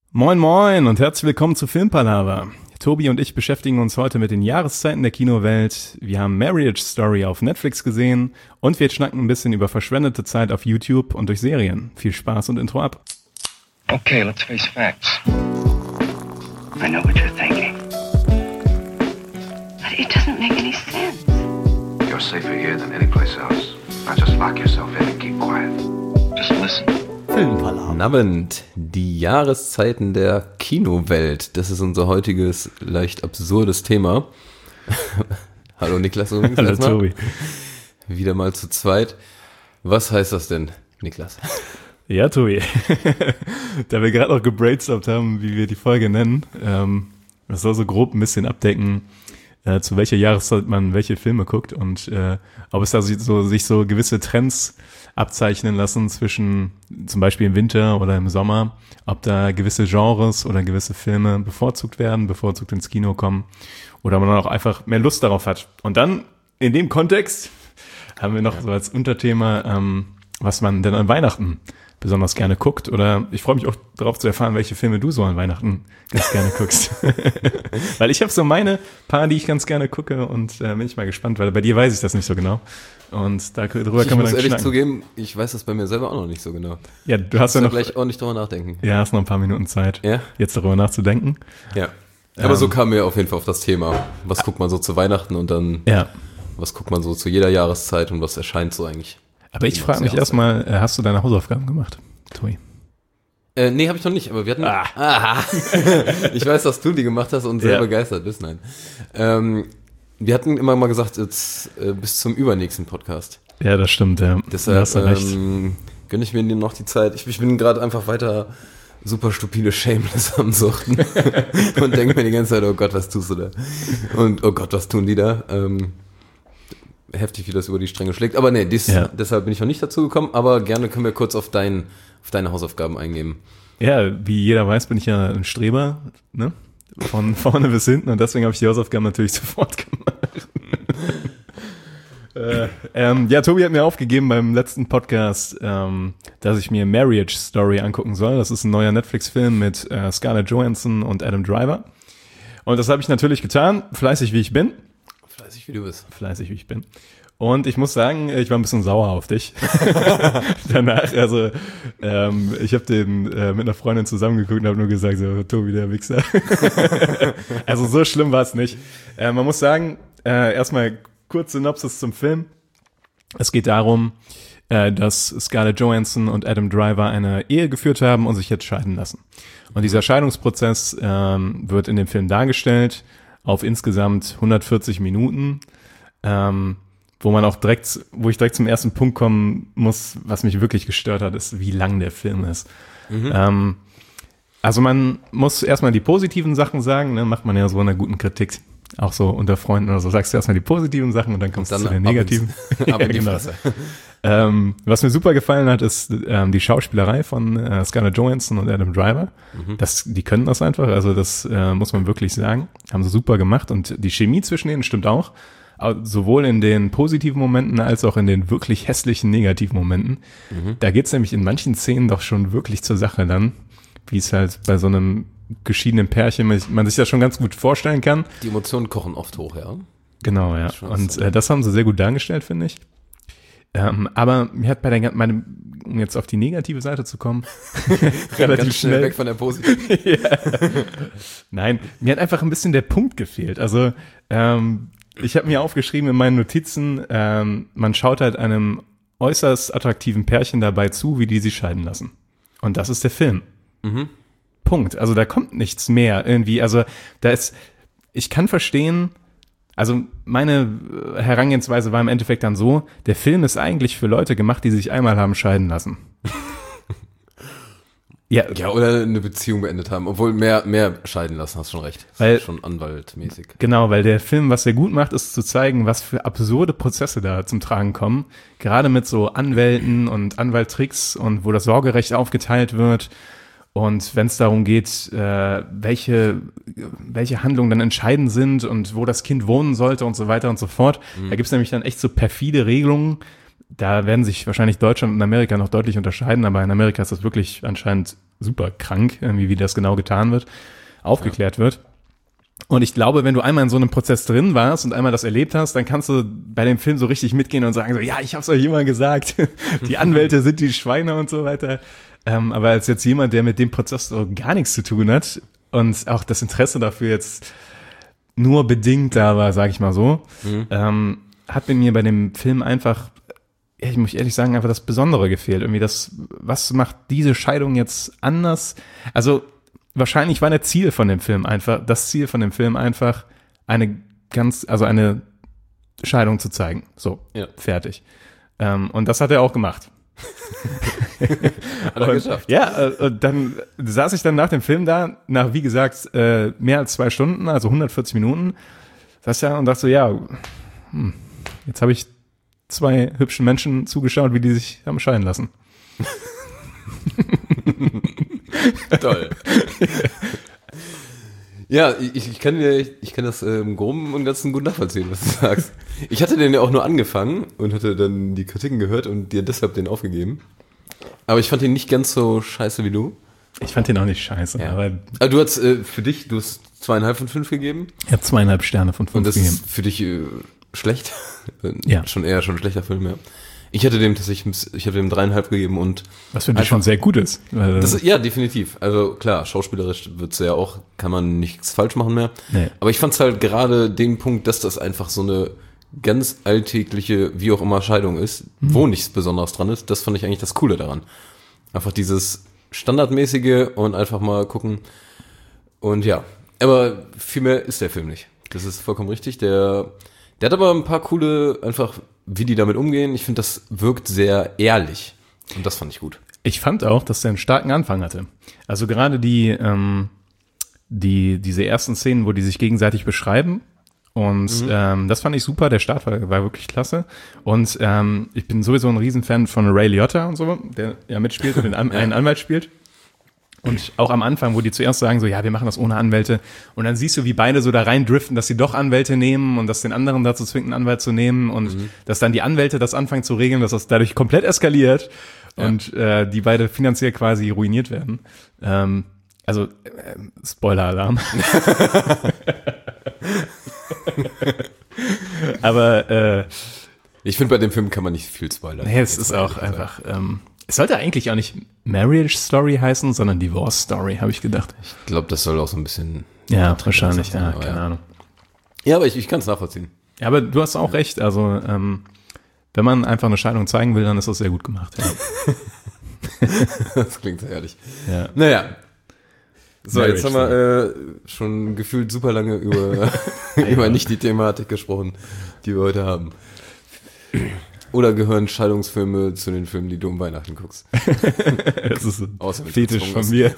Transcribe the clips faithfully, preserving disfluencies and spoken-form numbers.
Moin moin und herzlich willkommen zu Filmpalava. Tobi und ich beschäftigen uns heute mit den Jahreszeiten der Kinowelt. Wir haben Marriage Story auf Netflix gesehen und wir schnacken ein bisschen über verschwendete Zeit auf YouTube und durch Serien. Viel Spaß und Intro ab. Okay, let's face facts. I know what you're thinking. But it doesn't make any sense. You're safer here than any place else. Now just lock yourself in and keep quiet. Just listen. Guten Abend, die Jahreszeiten der Kinowelt. Das ist unser heutiges, leicht absurdes Thema. Hallo Niklas übrigens. Hallo erstmal. Tobi. Wieder mal zu zweit. Was heißt das denn, Niklas? Ja, Tobi. Da wir gerade noch gebrainstormt haben, wie wir die Folge nennen, ähm, das soll so grob ein bisschen abdecken, äh, zu welcher Jahreszeit man welche Filme guckt und äh, ob es da so, sich so gewisse Trends abzeichnen lassen zwischen zum Beispiel im Winter oder im Sommer, ob da gewisse Genres oder gewisse Filme bevorzugt werden, bevorzugt ins Kino kommen oder man auch einfach mehr Lust darauf hat. Und dann in dem Kontext haben wir noch ja. so als Unterthema, ähm, was man denn an Weihnachten besonders gerne guckt, oder ich freue mich auch darauf zu erfahren, welche Filme du so an Weihnachten ganz gerne guckst. Weil ich habe so meine paar, die ich ganz gerne gucke und äh, bin ich mal gespannt, weil bei dir weiß ich das nicht so genau. Und da, darüber ich kann man muss dann ehrlich schnacken. zugeben, ich weiß das bei mir selber auch noch nicht so genau. Ja, du hast ja noch gleich ordentlich drüber nachdenken. Ja, hast noch ein paar Minuten Zeit, ja? jetzt darüber nachzudenken. Ja. Aber ähm, so kamen wir auf jeden Fall auf das Thema. Was guckt man so zu Weihnachten und dann ja. was guckt man so zu jeder Jahreszeit und was erscheint so eigentlich? Aber ich frage mich erstmal, äh, hast du deine Hausaufgaben gemacht, Tobi? Äh, nee, habe ich noch nicht, aber wir hatten... Ah. Aha. Ich weiß, dass du die gemacht hast und sehr ja. begeistert bist, nein. Ähm, wir hatten immer mal gesagt, jetzt äh, bis zum übernächsten Podcast. Ja, das stimmt, ja. Deshalb hast du recht. Ähm, gönne ich mir noch die Zeit. Ich, ich bin gerade einfach weiter super stupide Shameless am Suchten und denke mir die ganze Zeit, oh Gott, was tust du da? Und oh Gott, was tun die da? Ähm, heftig, wie das über die Stränge schlägt. Aber nee, dies, ja. deshalb bin ich noch nicht dazu gekommen. Aber gerne können wir kurz auf, dein, auf deine Hausaufgaben eingehen. Ja, wie jeder weiß, bin ich ja ein Streber, ne? Von vorne bis hinten. Und deswegen habe ich die Hausaufgaben natürlich sofort gemacht. äh, ähm, ja, Tobi hat mir aufgegeben beim letzten Podcast, ähm, dass ich mir Marriage Story angucken soll. Das ist ein neuer Netflix-Film mit äh, Scarlett Johansson und Adam Driver. Und das habe ich natürlich getan, fleißig wie ich bin. Fleißig wie du bist. Fleißig wie ich bin. Und ich muss sagen, ich war ein bisschen sauer auf dich. Danach, also ähm, ich habe den äh, mit einer Freundin zusammengeguckt und habe nur gesagt, so, Tobi, der Wichser. Also so schlimm war es nicht. Äh, man muss sagen, äh, erstmal kurz Synopsis zum Film. Es geht darum, äh, dass Scarlett Johansson und Adam Driver eine Ehe geführt haben und sich jetzt scheiden lassen. Und dieser Scheidungsprozess ähm, wird in dem Film dargestellt auf insgesamt hundertvierzig Minuten. Ähm, wo man auch direkt, wo ich direkt zum ersten Punkt kommen muss, was mich wirklich gestört hat, ist, wie lang der Film ist. Mhm. Ähm, also man muss erstmal die positiven Sachen sagen, ne, macht man ja so in einer guten Kritik, auch so unter Freunden oder so, sagst du erstmal die positiven Sachen und dann kommst du zu den negativen. Aber ja, genau. ähm, was mir super gefallen hat, ist ähm, die Schauspielerei von äh, Scarlett Johansson und Adam Driver. Mhm. Das, die können das einfach, also das äh, muss man wirklich sagen. Haben sie super gemacht und die Chemie zwischen denen stimmt auch. Sowohl in den positiven Momenten als auch in den wirklich hässlichen negativen Momenten. Mhm. Da geht's nämlich in manchen Szenen doch schon wirklich zur Sache dann, wie es halt bei so einem geschiedenen Pärchen man sich das schon ganz gut vorstellen kann. Die Emotionen kochen oft hoch, ja. Genau, ja. Und äh, das haben sie sehr gut dargestellt, finde ich. Ähm, aber mir hat bei der, meine, um jetzt auf die negative Seite zu kommen, relativ ganz schnell, schnell weg von der positiven. Ja. Nein, mir hat einfach ein bisschen der Punkt gefehlt. Also, ähm, ich habe mir aufgeschrieben in meinen Notizen, ähm, man schaut halt einem äußerst attraktiven Pärchen dabei zu, wie die sich scheiden lassen. Und das ist der Film. Mhm. Punkt. Also da kommt nichts mehr irgendwie. Also da ist, ich kann verstehen, also meine Herangehensweise war im Endeffekt dann so, der Film ist eigentlich für Leute gemacht, die sich einmal haben scheiden lassen. Ja, ja, oder eine Beziehung beendet haben, obwohl mehr mehr scheiden lassen, hast schon recht. Das weil, ist schon anwaltmäßig. Genau, weil der Film, was er gut macht, ist zu zeigen, was für absurde Prozesse da zum Tragen kommen. Gerade mit so Anwälten und Anwalttricks und wo das Sorgerecht aufgeteilt wird. Und wenn es darum geht, äh, welche welche Handlungen dann entscheidend sind und wo das Kind wohnen sollte und so weiter und so fort. Mhm. Da gibt's nämlich dann echt so perfide Regelungen. Da werden sich wahrscheinlich Deutschland und Amerika noch deutlich unterscheiden, aber in Amerika ist das wirklich anscheinend super krank, irgendwie, wie das genau getan wird, aufgeklärt ja. wird. Und ich glaube, wenn du einmal in so einem Prozess drin warst und einmal das erlebt hast, dann kannst du bei dem Film so richtig mitgehen und sagen so, ja, ich hab's euch immer gesagt, die Anwälte sind die Schweine und so weiter. Ähm, aber als jetzt jemand, der mit dem Prozess so gar nichts zu tun hat und auch das Interesse dafür jetzt nur bedingt da war, sag ich mal so, mhm. ähm, hat mir bei dem Film einfach, ich muss ehrlich sagen, einfach das Besondere gefehlt. Irgendwie das, was macht diese Scheidung jetzt anders? Also wahrscheinlich war das Ziel von dem Film einfach, das Ziel von dem Film einfach, eine ganz, also eine Scheidung zu zeigen. So, ja. fertig. Ähm, und das hat er auch gemacht. Hat er und, geschafft. Ja, äh, und dann saß ich dann nach dem Film da, nach, wie gesagt, äh, mehr als zwei Stunden, also hundertvierzig Minuten, saß ja und dachte so, ja, hm, jetzt habe ich zwei hübschen Menschen zugeschaut, wie die sich haben scheiden lassen. Toll. Ja, ich, ich kann dir, ich kann das äh, im Groben und Ganzen gut nachvollziehen, was du sagst. Ich hatte den ja auch nur angefangen und hatte dann die Kritiken gehört und dir deshalb den aufgegeben. Aber ich fand ihn nicht ganz so scheiße wie du. Ich fand den auch nicht scheiße. Ja. Aber also du hast äh, für dich, du hast zweieinhalb von fünf gegeben. Ich habe zweieinhalb Sterne von fünf und das gegeben. Ist für dich äh, schlecht? Ja. Schon eher schon ein schlechter Film, ja. Ich hätte dem tatsächlich, ich habe dem dreieinhalb gegeben und was für dich schon sehr gut ist. Das, ja, definitiv. Also klar, schauspielerisch wird's ja auch, kann man nichts falsch machen mehr. Nee. Aber ich fand's halt gerade den Punkt, dass das einfach so eine ganz alltägliche, wie auch immer, Scheidung ist, mhm. wo nichts Besonderes dran ist, das fand ich eigentlich das Coole daran. Einfach dieses Standardmäßige und einfach mal gucken. Und ja, aber viel mehr ist der Film nicht. Das ist vollkommen richtig. Der, der hat aber ein paar coole, einfach wie die damit umgehen. Ich finde, das wirkt sehr ehrlich. Und das fand ich gut. Ich fand auch, dass der einen starken Anfang hatte. Also gerade die, ähm, die diese ersten Szenen, wo die sich gegenseitig beschreiben. Und mhm. ähm, das fand ich super. Der Start war, war wirklich klasse. Und ähm, ich bin sowieso ein Riesenfan von Ray Liotta und so, der ja mitspielt und den An- einen Anwalt spielt. Und auch am Anfang, wo die zuerst sagen so, ja, wir machen das ohne Anwälte. Und dann siehst du, wie beide so da rein driften, dass sie doch Anwälte nehmen und dass den anderen dazu zwingt, einen Anwalt zu nehmen. Und mhm. dass dann die Anwälte das anfangen zu regeln, dass das dadurch komplett eskaliert ja. und äh, die beide finanziell quasi ruiniert werden. Ähm, also, äh, Spoiler-Alarm. Aber äh, ich finde, bei dem Film kann man nicht viel spoilern. Nee, es ist auch einfach... Ähm, es sollte eigentlich auch nicht Marriage Story heißen, sondern Divorce Story, habe ich gedacht. Ich glaube, das soll auch so ein bisschen... Ja, wahrscheinlich, ja, keine ja. Ahnung. Ja, aber ich, ich kann es nachvollziehen. Ja, aber du hast auch recht, also ähm, wenn man einfach eine Scheidung zeigen will, dann ist das sehr gut gemacht. Ja. Das klingt sehr ehrlich. Ja. Naja. So, Marriage jetzt haben wir äh, schon gefühlt super lange über, über nicht die Thematik gesprochen, die wir heute haben. Oder gehören Scheidungsfilme zu den Filmen, die du um Weihnachten guckst? Das ist ein Fetisch von mir.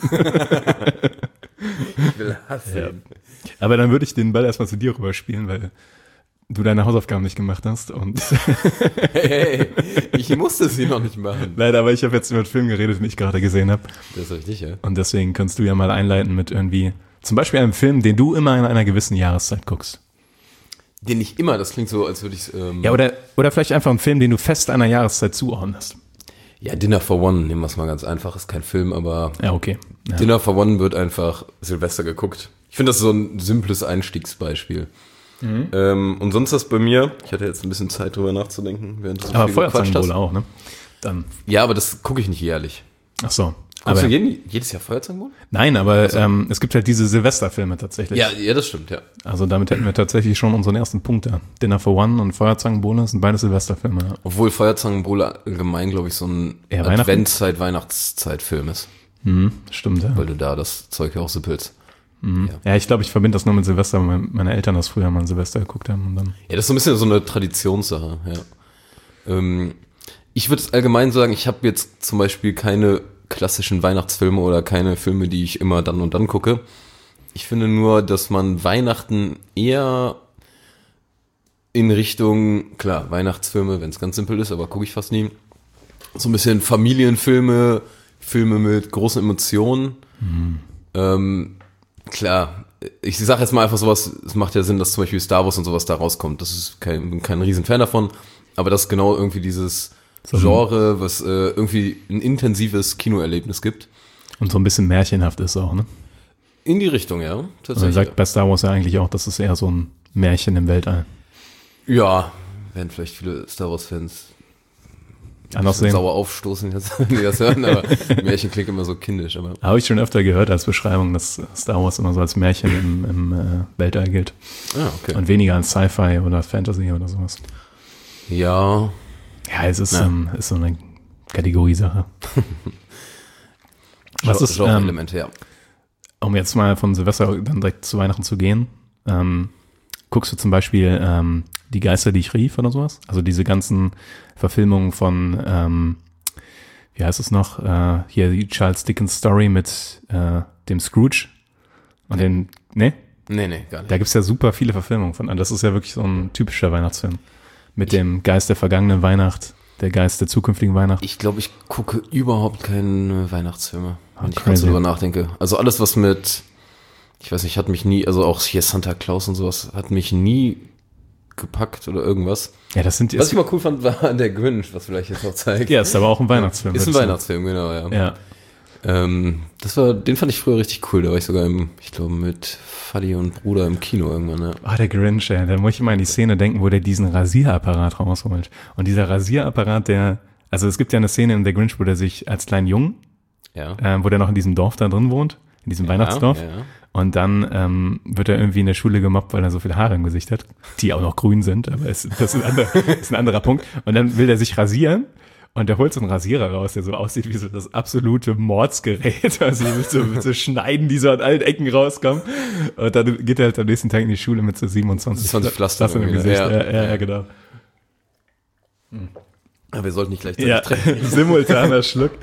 Ich will hassen. Ja. Aber dann würde ich den Ball erstmal zu dir rüberspielen, weil du deine Hausaufgaben nicht gemacht hast. Und hey, hey, ich musste sie noch nicht machen. Leider, aber ich habe jetzt über einen Film geredet, den ich gerade gesehen habe. Das ist richtig, ja. Und deswegen kannst du ja mal einleiten mit irgendwie, zum Beispiel einem Film, den du immer in einer gewissen Jahreszeit guckst. Den nicht immer, das klingt so, als würde ich ähm Ja, oder, oder vielleicht einfach einen Film, den du fest einer Jahreszeit zuordnest. Ja, Dinner for One, nehmen wir es mal ganz einfach, ist kein Film, aber ja, okay. Ja. Dinner for One wird einfach Silvester geguckt. Ich finde, das ist so ein simples Einstiegsbeispiel. Mhm. Ähm, und sonst das bei mir, ich hatte jetzt ein bisschen Zeit drüber nachzudenken, während du so aber viel gequatscht hast. Feuerzangenbowle auch, ne? Dann. Ja, aber das gucke ich nicht jährlich. Ach so. Guckst du jeden, jedes Jahr Feuerzangenbowle? Nein, aber also. ähm, es gibt halt diese Silvesterfilme tatsächlich. Ja, ja, das stimmt, ja. Also damit hätten wir tatsächlich schon unseren ersten Punkt da. Dinner for One und Feuerzangenbowle sind beide Silvesterfilme. Ja. Obwohl Feuerzangenbowle allgemein, glaube ich, so ein ja, Adventszeit, Weihnachtszeit-Film ist. Mhm, stimmt, ja. Weil du da das Zeug ja auch sippelst. Mhm. Ja. ja, ich glaube, ich verbinde das nur mit Silvester, weil meine Eltern das früher mal Silvester geguckt haben. Und dann ja, das ist so ein bisschen so eine Traditionssache, ja. Ähm, ich würde allgemein sagen, ich habe jetzt zum Beispiel keine klassischen Weihnachtsfilme oder keine Filme, die ich immer dann und dann gucke. Ich finde nur, dass man Weihnachten eher in Richtung, klar, Weihnachtsfilme, wenn es ganz simpel ist, aber gucke ich fast nie, so ein bisschen Familienfilme, Filme mit großen Emotionen. Mhm. Ähm, klar, ich sage jetzt mal einfach sowas, es macht ja Sinn, dass zum Beispiel Star Wars und sowas da rauskommt. Das ist kein, bin kein Riesenfan davon, aber das ist genau irgendwie dieses Genre, was äh, irgendwie ein intensives Kinoerlebnis gibt. Und so ein bisschen märchenhaft ist auch, ne? In die Richtung, ja. Und er Tatsächlich. sagt bei Star Wars ja eigentlich auch, das ist eher so ein Märchen im Weltall. Ja, werden vielleicht viele Star Wars-Fans Anders sehen. sauer aufstoßen jetzt, wenn die das hören, aber Märchen klingt immer so kindisch. Aber Habe ich schon öfter gehört als Beschreibung, dass Star Wars immer so als Märchen im, im äh, Weltall gilt. ah, okay. Und weniger als Sci-Fi oder Fantasy oder sowas. Ja, Ja, es ist, Ja. ähm, ist so eine Kategoriesache. Was ist, ähm, Genre-Elemente, ja. um jetzt mal von Silvester dann direkt zu Weihnachten zu gehen, ähm, guckst du zum Beispiel ähm, Die Geister, die ich rief oder sowas? Also diese ganzen Verfilmungen von, ähm, wie heißt es noch, äh, hier die Charles Dickens Story mit äh, dem Scrooge und den, ne? Nee, nee, gar nicht. Da gibt's ja super viele Verfilmungen von. Das ist ja wirklich so ein typischer Weihnachtsfilm. Mit dem Geist der vergangenen Weihnacht, der Geist der zukünftigen Weihnacht. Ich glaube, ich gucke überhaupt keine Weihnachtsfilme, wenn Ah, ich crazy. gerade so drüber nachdenke. Also alles, was mit, ich weiß nicht, hat mich nie, also auch hier Santa Claus und sowas, hat mich nie gepackt oder irgendwas. Ja, das sind Was ich mal cool fand, war der Grinch, was vielleicht jetzt noch zeigt. ja, ist aber auch ein Weihnachtsfilm. Ist ein würd ich sagen. Weihnachtsfilm, genau, ja. Ja. Ähm, das war, den fand ich früher richtig cool. Da war ich sogar im, ich glaube, mit Fadi und Bruder im Kino irgendwann, ja. Ah, der Grinch, ey, da muss ich immer an die Szene denken, wo der diesen Rasierapparat rausholt. Und dieser Rasierapparat, der, also es gibt ja eine Szene in der Grinch, wo der sich als kleinen Jungen, Ja. äh, wo der noch in diesem Dorf da drin wohnt, in diesem Weihnachtsdorf. Ja, ja. Und dann ähm, wird er irgendwie in der Schule gemobbt, weil er so viele Haare im Gesicht hat, die auch noch grün sind, aber es, das ist ein, anderer, ist ein anderer Punkt. Und dann will er sich rasieren und der holt so einen Rasierer raus, der so aussieht wie so das absolute Mordsgerät, also mit so, mit so Schneiden, die so an allen Ecken rauskommen. Und dann geht er halt am nächsten Tag in die Schule mit so siebenundzwanzig zwanzig Pflastern im irgendwie, Gesicht. ja. Ja, ja, ja, genau. Aber wir sollten nicht gleichzeitig Ja, treffen. simultaner Schluck.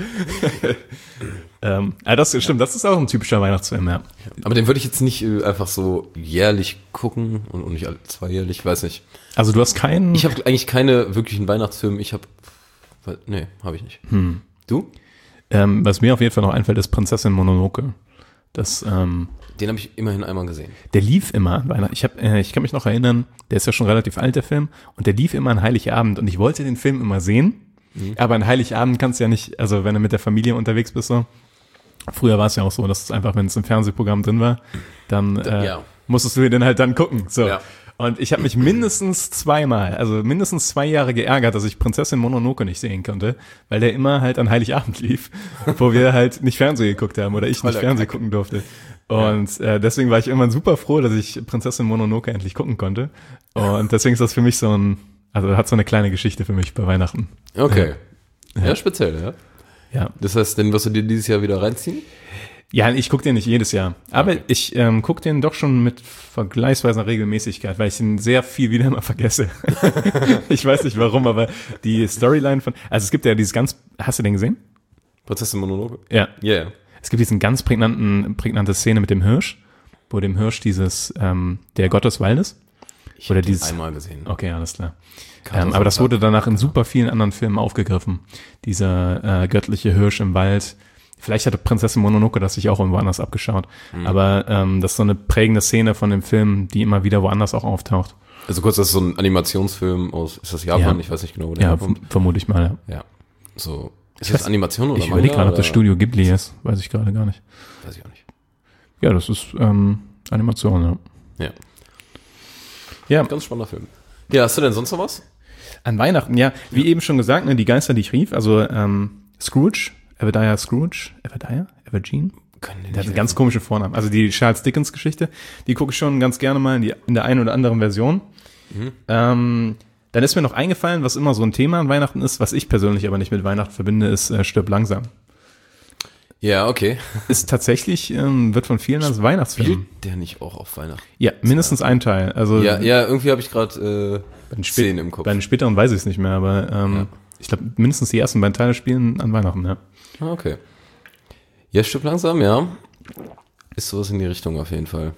ähm, ja, das stimmt, das ist auch ein typischer Weihnachtsfilm, ja. Aber den würde ich jetzt nicht äh, einfach so jährlich gucken und, und nicht alle zweijährlich, weiß nicht. Also du hast keinen... Ich habe eigentlich keine wirklichen Weihnachtsfilme. Ich habe, nee, habe ich nicht. Hm. Du? Ähm, was mir auf jeden Fall noch einfällt, ist Prinzessin Mononoke. Das, ähm, Den habe ich immerhin einmal gesehen. der lief immer an Weihnachten. Ich, hab, äh, ich kann mich noch erinnern, der ist ja schon relativ alt, der Film, und der lief immer an Heiligabend und ich wollte den Film immer sehen, mhm. aber an Heiligabend kannst du ja nicht, also wenn du mit der Familie unterwegs bist, so. Früher war es ja auch so, dass es einfach, wenn es im Fernsehprogramm drin war, dann äh, Ja. musstest du den halt dann gucken. So. Ja. Und ich habe mich mindestens zweimal, also mindestens zwei Jahre geärgert, dass ich Prinzessin Mononoke nicht sehen konnte, weil der immer halt an Heiligabend lief, wo wir halt nicht Fernsehen geguckt haben oder ich nicht Voller Fernsehen Kack. gucken durfte. Und äh, deswegen war ich irgendwann super froh, dass ich Prinzessin Mononoke endlich gucken konnte. Und deswegen ist das für mich so ein, also hat so eine kleine Geschichte für mich bei Weihnachten. Okay. Ja, ja speziell, ja. Ja, Das heißt, den wirst du dir dieses Jahr wieder reinziehen? ja, ich gucke den nicht jedes Jahr, aber Okay. ich ähm, gucke den doch schon mit vergleichsweise Regelmäßigkeit, weil ich ihn sehr viel wieder mal vergesse. Ich weiß nicht warum, aber die Storyline von, also es gibt ja dieses ganz, hast du den gesehen? Prinzessin Mononoke? Ja. Ja, yeah. Es gibt diesen ganz prägnanten, prägnante Szene mit dem Hirsch, wo dem Hirsch dieses, ähm, der Gott des Waldes. Ich Oder habe den dieses- einmal gesehen. Okay, alles klar. Karte Ähm, von aber das Karte. wurde danach in super vielen anderen Filmen aufgegriffen. Dieser äh, göttliche Hirsch im Wald. Vielleicht hatte Prinzessin Mononoke das sich auch irgendwo anders abgeschaut. Mhm. Aber ähm, das ist so eine prägende Szene von dem Film, die immer wieder woanders auch auftaucht. Also kurz, das ist so ein Animationsfilm aus, ist das Japan? Ja. Ich weiß nicht genau, wo der Ja, herkommt. f- vermute ich mal. Ja. Ja. So. Ist Ich das weiß- Animation oder Ich überlege gerade, ob das oder- Studio Ghibli ist. Weiß ich gerade gar nicht. Weiß ich auch nicht. Ja, das ist ähm, Animation, ja. Ja. Ja, Ganz spannender Film. Ja, hast du denn sonst noch was? an Weihnachten, ja, wie eben schon gesagt, ne, die Geister, die ich rief, also ähm, Scrooge, Everdiah Scrooge, Everdiah, Evergene, Können der hat einen ganz komischen Vornamen. Also die Charles Dickens Geschichte, die gucke ich schon ganz gerne mal in, die, in der einen oder anderen Version. Mhm. Ähm, dann ist mir noch eingefallen, was immer so ein Thema an Weihnachten ist, was ich persönlich aber nicht mit Weihnachten verbinde, ist äh, Stirb langsam. Ja, okay. Ist tatsächlich, ähm, wird von vielen als Weihnachtsfilm. Spielt der nicht auch auf Weihnachten? Ja, mindestens ein Teil. Also Ja, ja, irgendwie habe ich gerade bei den äh, spä- Szenen im Kopf. Bei den späteren weiß ich es nicht mehr, aber ähm, Ja. ich glaube, mindestens die ersten beiden Teile spielen an Weihnachten, ja. Ah, okay. Ja, stirb langsam, ja. Ist sowas in die Richtung auf jeden Fall.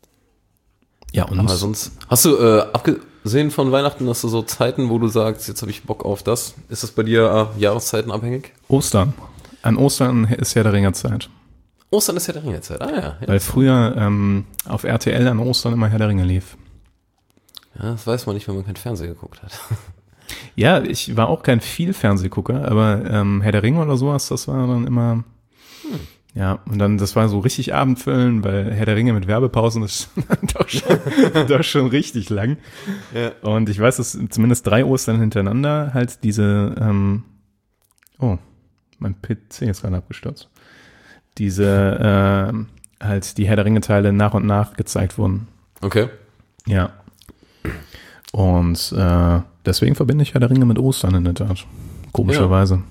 Ja, und Aber sonst, hast du, äh, abgesehen von Weihnachten, hast du so Zeiten, wo du sagst, jetzt habe ich Bock auf das? Ist das bei dir äh, Jahreszeiten abhängig? Ostern. An Ostern ist ja der Ringerzeit. Ostern ist ja der Ringezeit. Ah ja. Ja, Weil früher ähm, auf R T L an Ostern immer Herr der Ringe lief. ja, das weiß man nicht, wenn man kein Fernsehen geguckt hat. Ja, ich war auch kein viel Fernsehgucker, aber ähm, Herr der Ringe oder sowas, das war dann immer, Ja, und dann, das war so richtig Abendfüllen, weil Herr der Ringe mit Werbepausen ist doch schon, doch schon richtig lang. Ja. Und ich weiß, dass zumindest drei Ostern hintereinander halt diese, ähm, oh, mein P C ist gerade abgestürzt. Diese, ähm, halt die Herr der Ringe-Teile nach und nach gezeigt wurden. Okay. Ja. Und äh, deswegen verbinde ich Herr der Ringe mit Ostern in der Tat. Komischerweise.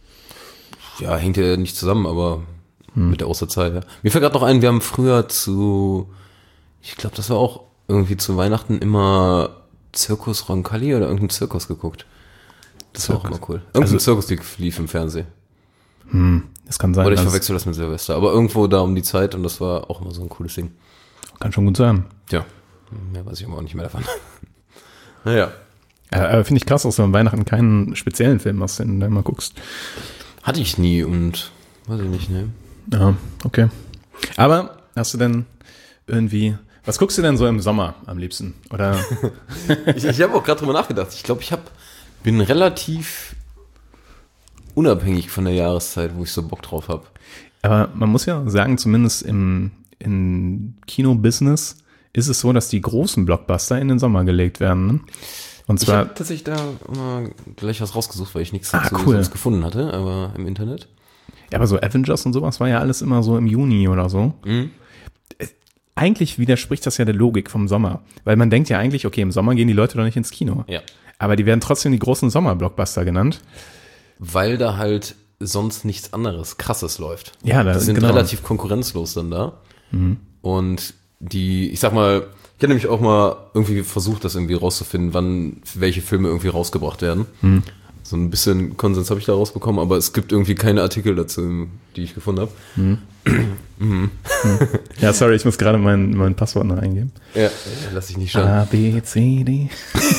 Ja, hängt ja nicht zusammen, aber hm. mit der Osterzeit, ja. Mir fällt gerade noch ein, wir haben früher zu, ich glaube, das war auch irgendwie zu Weihnachten immer Zirkus Roncalli oder irgendein Zirkus geguckt. Das Zirkus. War auch immer cool. Irgendein also, Zirkus, die lief im Fernsehen. Hm, das kann sein. Oder ich verwechsel das mit Silvester. Aber irgendwo da um die Zeit und das war auch immer so ein cooles Ding. Kann schon gut sein. Ja, mehr weiß ich aber auch nicht mehr davon. Naja. Ja, aber finde ich krass, dass du an Weihnachten keinen speziellen Film hast, den du mal guckst. Hatte ich nie und weiß ich nicht, ne? Ja, okay. Aber hast du denn irgendwie, was guckst du denn so im Sommer am liebsten? Oder? ich ich habe auch gerade drüber nachgedacht. Ich glaube, ich hab, bin relativ unabhängig von der Jahreszeit, wo ich so Bock drauf habe. Aber man muss ja sagen, zumindest im, im Kino-Business ist es so, dass die großen Blockbuster in den Sommer gelegt werden. Ne? Und zwar, ich habe tatsächlich da mal gleich was rausgesucht, weil ich nichts ah, dazu cool. gefunden hatte, aber im Internet. Ja, aber so Avengers und sowas war ja alles immer so im Juni oder so. Mhm. Eigentlich widerspricht das ja der Logik vom Sommer. Weil man denkt ja eigentlich, okay, im Sommer gehen die Leute doch nicht ins Kino. Ja. Aber die werden trotzdem die großen Sommerblockbuster genannt. Weil da halt sonst nichts anderes Krasses läuft. Ja, da, die sind genau. relativ konkurrenzlos dann da. Mhm. Und die, ich sag mal, ich hätte nämlich auch mal irgendwie versucht, das irgendwie rauszufinden, wann welche Filme irgendwie rausgebracht werden. Mhm. So ein bisschen Konsens habe ich da rausbekommen, aber es gibt irgendwie keine Artikel dazu, die ich gefunden habe. Mhm. mhm. Ja, sorry, ich muss gerade mein, mein Passwort noch eingeben. Ja, lass ich nicht schauen. A, B, C, D.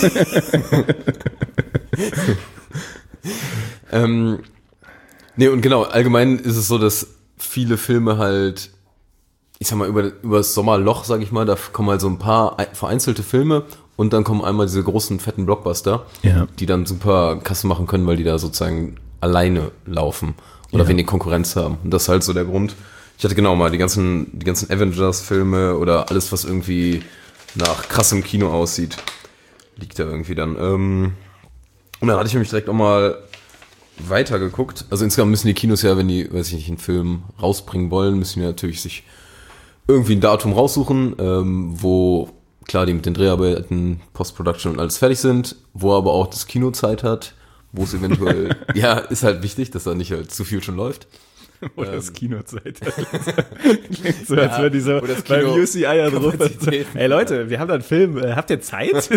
ähm, nee, und genau, allgemein ist es so, dass viele Filme halt, ich sag mal, über, über das Sommerloch, sag ich mal, da kommen halt so ein paar vereinzelte Filme und dann kommen einmal diese großen, fetten Blockbuster, ja. die dann super Kassen machen können, weil die da sozusagen alleine laufen oder ja. wenig Konkurrenz haben. Und das ist halt so der Grund. Ich hatte genau mal die ganzen, die ganzen Avengers-Filme oder alles, was irgendwie nach krassem Kino aussieht, liegt da irgendwie dann. Ähm, und dann hatte ich nämlich direkt auch mal weitergeguckt. Also insgesamt müssen die Kinos ja, wenn die, weiß ich nicht, einen Film rausbringen wollen, müssen die natürlich sich irgendwie ein Datum raussuchen, ähm, wo klar die mit den Dreharbeiten, Post-Production und alles fertig sind, wo aber auch das Kino Zeit hat, wo es eventuell, ja, ist halt wichtig, dass da nicht halt zu viel schon läuft. Wo ähm, das Kino Zeit hat. Klingt so, ja, als wäre die so beim U C I ja drauf. Hey Leute, wir haben da einen Film, äh, habt ihr Zeit?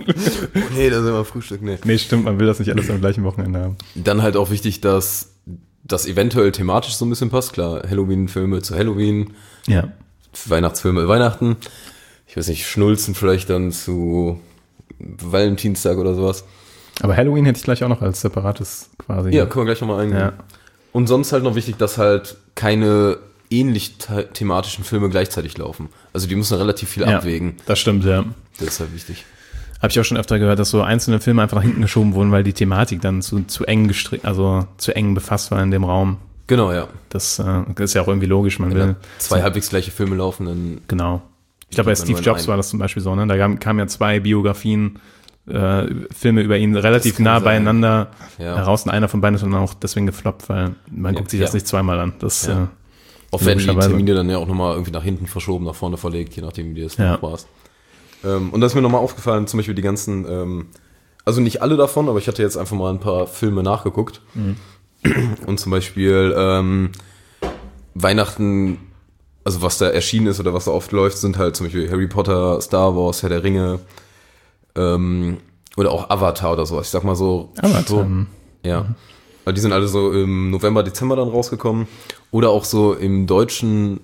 Oh nee, da sind wir Frühstück, nee. Nee, stimmt, man will das nicht alles am gleichen Wochenende haben. Dann halt auch wichtig, dass das eventuell thematisch so ein bisschen passt. Klar, Halloween-Filme zu Halloween, ja. Weihnachtsfilme Weihnachten. Ich weiß nicht, Schnulzen vielleicht dann zu Valentinstag oder sowas. Aber Halloween hätte ich gleich auch noch als separates quasi. Ja, können wir gleich nochmal eingehen. Ja. Und sonst halt noch wichtig, dass halt keine ähnlich the- thematischen Filme gleichzeitig laufen. Also die müssen relativ viel ja, abwägen. Das stimmt, ja. Das ist halt wichtig. Habe ich auch schon öfter gehört, dass so einzelne Filme einfach nach hinten geschoben wurden, weil die Thematik dann zu, zu eng gestrickt, also zu eng befasst war in dem Raum. Genau, ja. Das, äh, das ist ja auch irgendwie logisch. Man Wenn will zwei so, halbwegs gleiche Filme laufen, dann... Genau. Ich glaube, bei Steve Jobs war das zum Beispiel so, ne? Da kamen kam ja zwei Biografien, äh, Filme über ihn relativ nah sein. beieinander ja. heraus. Und einer von beiden ist dann auch deswegen gefloppt, weil man ja, guckt sich das ja. nicht zweimal an. Das, ja. äh, auch wenn die Termine dann ja auch nochmal irgendwie nach hinten verschoben, nach vorne verlegt, je nachdem, wie dir das ja. warst. Ähm, und da ist mir nochmal aufgefallen, zum Beispiel die ganzen, ähm, also nicht alle davon, aber ich hatte jetzt einfach mal ein paar Filme nachgeguckt. Mhm. Und zum Beispiel ähm, Weihnachten, also was da erschienen ist oder was da oft läuft, sind halt zum Beispiel Harry Potter, Star Wars, Herr der Ringe, ähm, oder auch Avatar oder sowas. Ich sag mal so. Avatar. So, ja. Mhm. Also die sind alle so im November, Dezember dann rausgekommen. Oder auch so im deutschen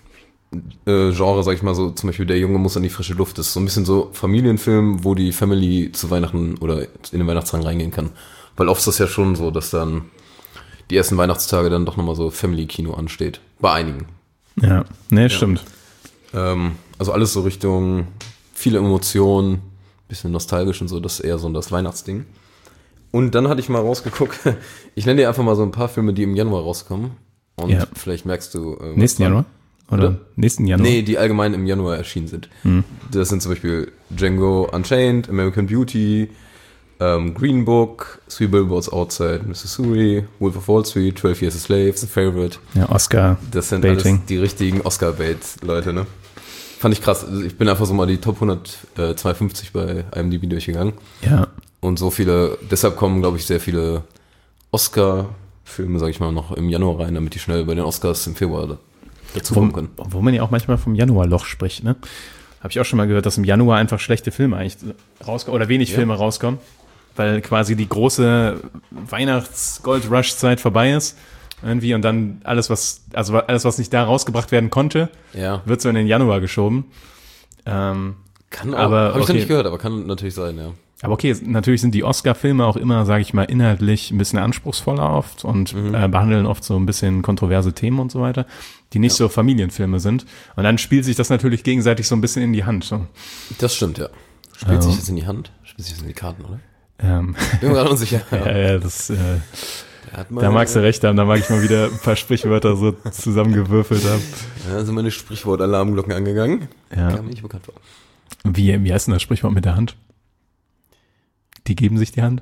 äh, Genre, sag ich mal so, zum Beispiel Der Junge muss an die frische Luft. Das ist so ein bisschen so Familienfilm, wo die Family zu Weihnachten oder in den Weihnachtstagen reingehen kann. Weil oft ist das ja schon so, dass dann die ersten Weihnachtstage dann doch nochmal so Family-Kino ansteht. Bei einigen. Ja, nee, ja. stimmt. Ähm, also alles so Richtung viele Emotionen, bisschen nostalgisch und so, das ist eher so das Weihnachtsding. Und dann hatte ich mal rausgeguckt, ich nenne dir einfach mal so ein paar Filme, die im Januar rauskommen. Und Ja. vielleicht merkst du... Äh, was Nächsten dran. Januar? Oder Oder? nächsten Januar? Nee, die allgemein im Januar erschienen sind. Hm. Das sind zum Beispiel Django Unchained, American Beauty, ähm, Green Book, Three Billboards Outside Missouri, Wolf of Wall Street, twelve Years a Slave, The Favorite. Ja, Oscar. Das sind Baiting. alles die richtigen Oscar-Bait-Leute, ne? Fand ich krass. Also ich bin einfach so mal die Top hundertzweiundfünfzig bei I M D B durchgegangen. Ja. Und so viele, deshalb kommen, glaube ich, sehr viele Oscar-Filme, sage ich mal, noch im Januar rein, damit die schnell bei den Oscars im Februar da- dazu Wo, kommen können. wo man ja auch manchmal vom Januarloch spricht, ne? Habe ich auch schon mal gehört, dass im Januar einfach schlechte Filme eigentlich rauskommen oder wenig Ja. Filme rauskommen, weil quasi die große Weihnachts-Gold-Rush-Zeit vorbei ist irgendwie und dann alles, was, also alles, was nicht da rausgebracht werden konnte, Ja. wird so in den Januar geschoben. Ähm, Kann auch. Aber, Habe ich noch okay. nicht gehört, aber kann natürlich sein, ja. aber okay, natürlich sind die Oscar-Filme auch immer, sage ich mal, inhaltlich ein bisschen anspruchsvoller oft und Mhm. äh, behandeln oft so ein bisschen kontroverse Themen und so weiter, die nicht so Familienfilme sind. Und dann spielt sich das natürlich gegenseitig so ein bisschen in die Hand. So. Das stimmt, ja. Spielt Also- sich das in die Hand? Spielt sich das in die Karten, oder? Ähm, Bin mir gerade unsicher. ja, ja, das, äh, Der hat mal, da magst du recht haben, da mag ich mal wieder ein paar Sprichwörter so zusammengewürfelt haben. Da sind meine Sprichwort-Alarmglocken angegangen. Ja. Kam mir nicht bekannt vor. Wie, wie heißt denn das Sprichwort mit der Hand? Die geben sich die Hand?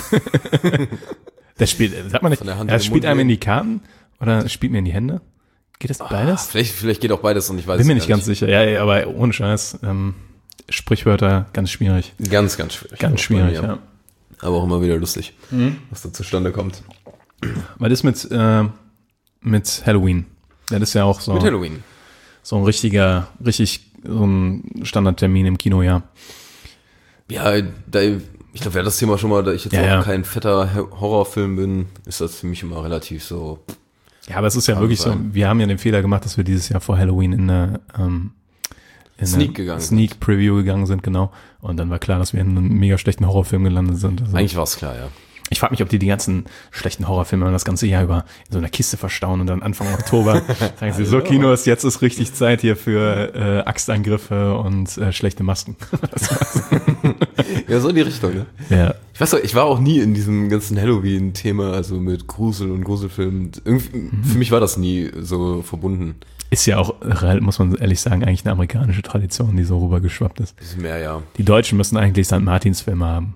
Das spielt, sagt man nicht, Von der Hand ja, in das den spielt Mund einem in legen. die Karten oder spielt mir in die Hände? Geht das Ah, beides? vielleicht, vielleicht geht auch beides und ich weiß Bin mir es nicht gar ganz sicher. Ja, ja, aber ohne Scheiß, ähm, Sprichwörter ganz schwierig. Ganz, ganz schwierig. Ganz Auch bei schwierig, mir. ja. Aber auch immer wieder lustig, Mhm. was da zustande kommt. Was ist mit, äh, mit Halloween? Das ist ja auch so, Mit Halloween. so ein richtiger, richtig, so ein Standardtermin im Kino, ja. Ja, da, ich glaube, wir hatten das Thema schon mal, da ich jetzt Ja, auch ja. kein fetter Ho- Horrorfilm bin, ist das für mich immer relativ so. Ja, aber es ist ja Kann wirklich so, sein. wir haben ja den Fehler gemacht, dass wir dieses Jahr vor Halloween in eine, ähm, in Sneak eine gegangen Sneak Preview gegangen sind, genau. Und dann war klar, dass wir in einem mega schlechten Horrorfilm gelandet sind. Also Eigentlich war es klar, ja. ich frage mich, ob die die ganzen schlechten Horrorfilme das ganze Jahr über in so einer Kiste verstauen und dann Anfang Oktober sagen sie, so Kinos, jetzt ist richtig Zeit hier für äh, Axtangriffe und äh, schlechte Masken. Ja, so in die Richtung, ne? Ja. Ich weiß auch, ich war auch nie in diesem ganzen Halloween-Thema, also mit Grusel und Gruselfilmen. Irgendwie, Mhm. für mich war das nie so verbunden. Ist ja auch, äh, muss man ehrlich sagen, eigentlich eine amerikanische Tradition, die so rübergeschwappt ist. Das ist mehr, ja. Die Deutschen müssen eigentlich Sankt Martins Filme haben.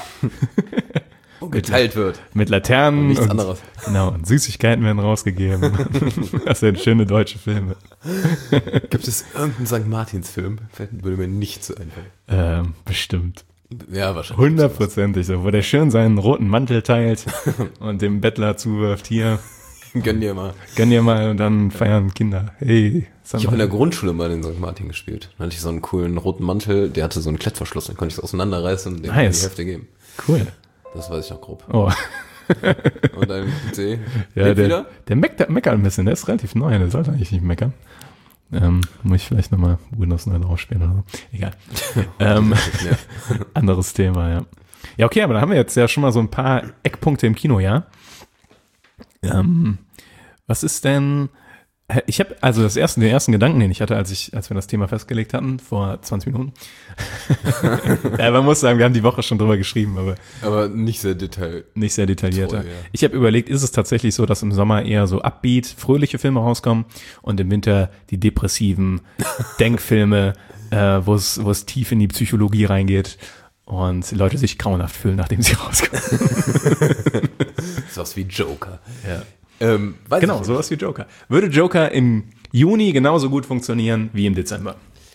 Wo geteilt wird. Mit Laternen Und nichts und, anderes. Genau, und Süßigkeiten werden rausgegeben. Das sind schöne deutsche Filme. Gibt es irgendeinen Sankt Martins-Film? Fällt- Würde mir nicht so einfallen. Ähm, bestimmt. Ja, wahrscheinlich. Hundertprozentig so, wo der schön seinen roten Mantel teilt und dem Bettler zuwirft, hier, Gönn dir mal. gönn dir mal und dann feiern Kinder. Hey, Sankt Ich habe in der Martin. Grundschule mal den Sankt Martin gespielt. Da hatte ich so einen coolen roten Mantel, der hatte so einen Klettverschluss, dann konnte ich es auseinanderreißen und dem Nice. die Hälfte geben. Cool. Das weiß ich noch grob. Oh, Und ein C. ja, Lebt der, wieder? der meckert, meckert ein bisschen, der ist relativ neu, der sollte eigentlich nicht meckern. Ähm, muss ich vielleicht nochmal Windows neu draufspielen oder so. Egal. ähm, Ja. anderes Thema, ja. Ja, okay, aber da haben wir jetzt ja schon mal so ein paar Eckpunkte im Kino, ja. Ähm, was ist denn, ich habe, also das erste, den ersten Gedanken, den ich hatte, als ich, als wir das Thema festgelegt hatten, vor zwanzig Minuten. Ja, man muss sagen, wir haben die Woche schon drüber geschrieben, aber Aber nicht sehr detail. nicht sehr detaillierter. Toll, ja. Ich habe überlegt, ist es tatsächlich so, dass im Sommer eher so upbeat, fröhliche Filme rauskommen und im Winter die depressiven Denkfilme, äh, wo es wo es tief in die Psychologie reingeht und Leute sich grauenhaft fühlen, nachdem sie rauskommen. Sowas wie Joker. Ja. Ähm, weiß Genau, ich nicht. sowas wie Joker. Würde Joker im Juni genauso gut funktionieren wie im Dezember?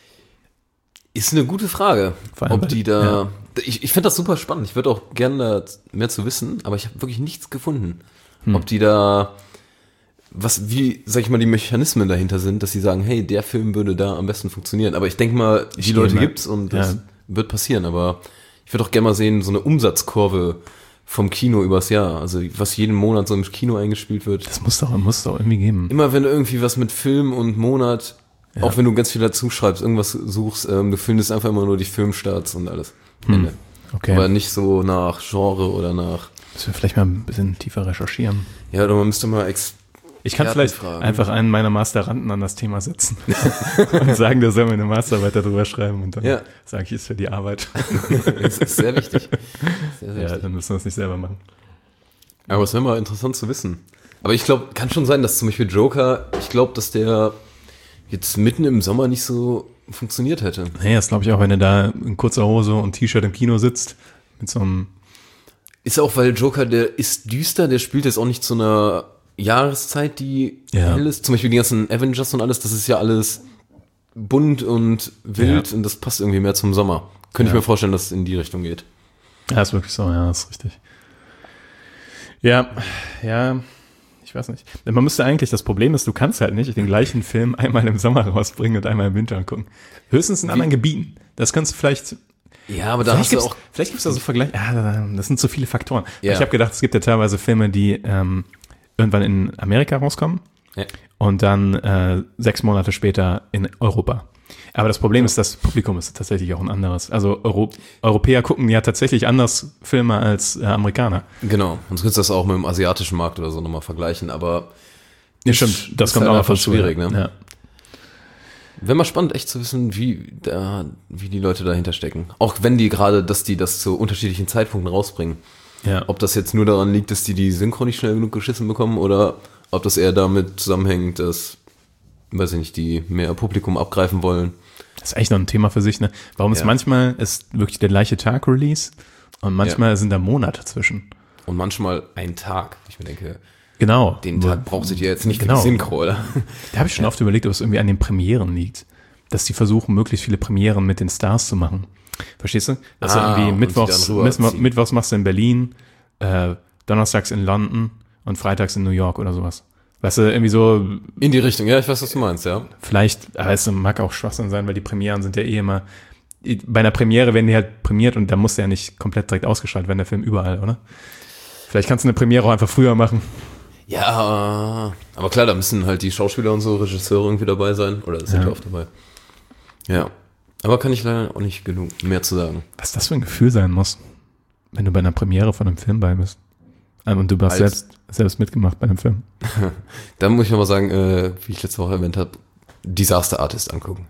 Ist eine gute Frage, Vor allem ob bei- die da. Ich, ich finde das super spannend. Ich würde auch gerne da mehr zu wissen, aber ich habe wirklich nichts gefunden. Hm. Ob die da, was, wie, sag ich mal, die Mechanismen dahinter sind, dass sie sagen, hey, der Film würde da am besten funktionieren. Aber ich denke mal, die Ich gehe Leute mal- gibt's und das ja. wird passieren. Aber ich würde auch gerne mal sehen, so eine Umsatzkurve vom Kino übers Jahr. Also was jeden Monat so im Kino eingespielt wird. Das muss doch, muss doch irgendwie geben. Immer wenn du irgendwie was mit Film und Monat, Ja. auch wenn du ganz viel dazu schreibst, irgendwas suchst, ähm, du findest einfach immer nur die Filmstarts und alles. Ende. Okay. Aber nicht so nach Genre oder nach. Müssen wir vielleicht mal ein bisschen tiefer recherchieren. Ja, oder man müsste mal ex. Ich kann vielleicht Expertenfragen. einfach einen meiner Masteranden an das Thema setzen und sagen, der soll mir eine Masterarbeit darüber schreiben und dann Ja. sage ich, ist für die Arbeit. Das ist sehr wichtig. Sehr, sehr Ja, wichtig. dann müssen wir es nicht selber machen. Aber es wäre mal interessant zu wissen. Aber ich glaube, kann schon sein, dass zum Beispiel Joker, ich glaube, dass der jetzt mitten im Sommer nicht so funktioniert hätte. Nee, das glaube ich auch, wenn er da in kurzer Hose und T-Shirt im Kino sitzt, mit so einem... Ist auch, weil Joker, der ist düster, der spielt jetzt auch nicht zu einer Jahreszeit, die Ja. hell ist. Zum Beispiel die ganzen Avengers und alles, das ist ja alles bunt und wild Ja. und das passt irgendwie mehr zum Sommer. Könnte Ja. ich mir vorstellen, dass es in die Richtung geht. Ja, ist wirklich so, ja, ist richtig. Ja, ja, ich weiß nicht. Man müsste eigentlich, das Problem ist, du kannst halt nicht den gleichen Film einmal im Sommer rausbringen und einmal im Winter angucken. Höchstens in anderen Gebieten. Das kannst du vielleicht... Ja, aber da Vielleicht hast du gibt's, auch... vielleicht gibt's da so Vergleich. Ja, das sind so viele Faktoren. Ja. Ich habe gedacht, es gibt ja teilweise Filme, die ähm, irgendwann in Amerika rauskommen Ja. und dann äh, sechs Monate später in Europa. Aber das Problem ist, das Publikum ist tatsächlich auch ein anderes. Also Euro Europäer gucken ja tatsächlich anders Filme als äh, Amerikaner. Genau, sonst könntest du das auch mit dem asiatischen Markt oder so nochmal vergleichen, aber Ja, stimmt. Das ist kommt halt auch noch einfach dazu. schwierig, ne? Ja. wäre mal spannend, echt zu wissen, wie da, wie die Leute dahinter stecken. Auch wenn die gerade, dass die das zu unterschiedlichen Zeitpunkten rausbringen. Ja. Ob das jetzt nur daran liegt, dass die die Synchro nicht schnell genug geschissen bekommen oder ob das eher damit zusammenhängt, dass, weiß ich nicht, die mehr Publikum abgreifen wollen. Das ist eigentlich noch ein Thema für sich, ne? Warum Ja. ist manchmal ist wirklich der gleiche Tag Release und manchmal Ja. sind da Monate zwischen. Und manchmal ein Tag. Ich mir denke, Genau. den Tag braucht ihr jetzt nicht Genau. für die Synchro, oder? Da habe ich schon oft überlegt, ob es irgendwie an den Premieren liegt. Dass die versuchen, möglichst viele Premieren mit den Stars zu machen. Verstehst du? Dass Ah, du irgendwie und Mittwochs, die dann Mittwoch, rüberziehen. Mittwochs machst du in Berlin, äh, Donnerstags in London und Freitags in New York oder sowas. Weißt du, irgendwie so, In die Richtung, ja, ich weiß, was du meinst, ja. vielleicht, aber es mag auch Schwachsinn sein, weil die Premieren sind ja eh immer, bei einer Premiere werden die halt prämiert und da muss der ja nicht komplett direkt ausgestrahlt werden, der Film überall, oder? Vielleicht kannst du eine Premiere auch einfach früher machen. Ja, aber klar, da müssen halt die Schauspieler und so, Regisseure irgendwie dabei sein. Oder sind Ja. ja oft dabei. Ja. Aber kann ich leider auch nicht genug mehr zu sagen. Was das für ein Gefühl sein muss, wenn du bei einer Premiere von einem Film bei bist. Ähm, Und du hast Als- selbst, selbst mitgemacht bei einem Film. Da muss ich nochmal sagen, äh, wie ich letzte Woche erwähnt habe, Disaster Artist angucken.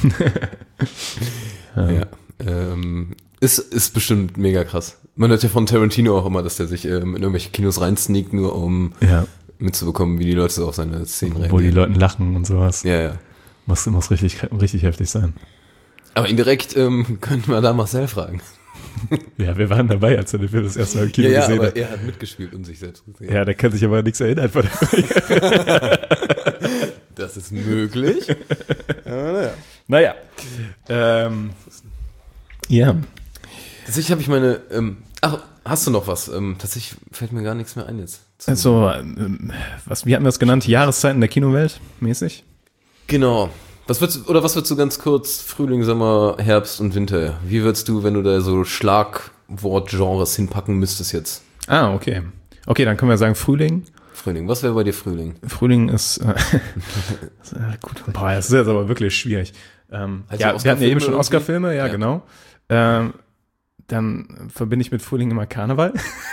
ja. ja. Ähm, ist, ist bestimmt mega krass. Man hört ja von Tarantino auch immer, dass der sich ähm, in irgendwelche Kinos reinsneakt, nur um Ja, mitzubekommen, wie die Leute so auf seine Szenen wo die reagieren. Leute lachen und sowas. Ja, ja. Muss, muss richtig, richtig heftig sein. Aber indirekt ähm, könnten wir da Marcel fragen. Ja, wir waren dabei, als er den Film das erste Mal im Kino Ja, ja, gesehen aber hat. er hat mitgespielt und sich selbst gesehen. Ja, der kann sich aber nichts erinnern von der Das ist möglich. Naja. Ähm, ja. Tatsächlich habe ich meine, ähm, ach, hast du noch was? Ähm, tatsächlich fällt mir gar nichts mehr ein jetzt. Also, ähm, was, wie hatten wir das genannt? Jahreszeiten der Kinowelt mäßig? Genau. Was würdest, oder was würdest du ganz kurz, Frühling, Sommer, Herbst und Winter? Wie würdest du, wenn du da so Schlagwort-Genres hinpacken müsstest jetzt? Ah, okay. Okay, dann können wir sagen Frühling. Frühling, was wäre bei dir Frühling? Frühling ist, äh, ist äh, gut. Boah, das ist jetzt aber wirklich schwierig. Ähm, Also ja, wir hatten ja eben schon Oscar-Filme Oscar-Filme, ja, Ja. genau. Ähm, dann verbinde ich mit Frühling immer Karneval.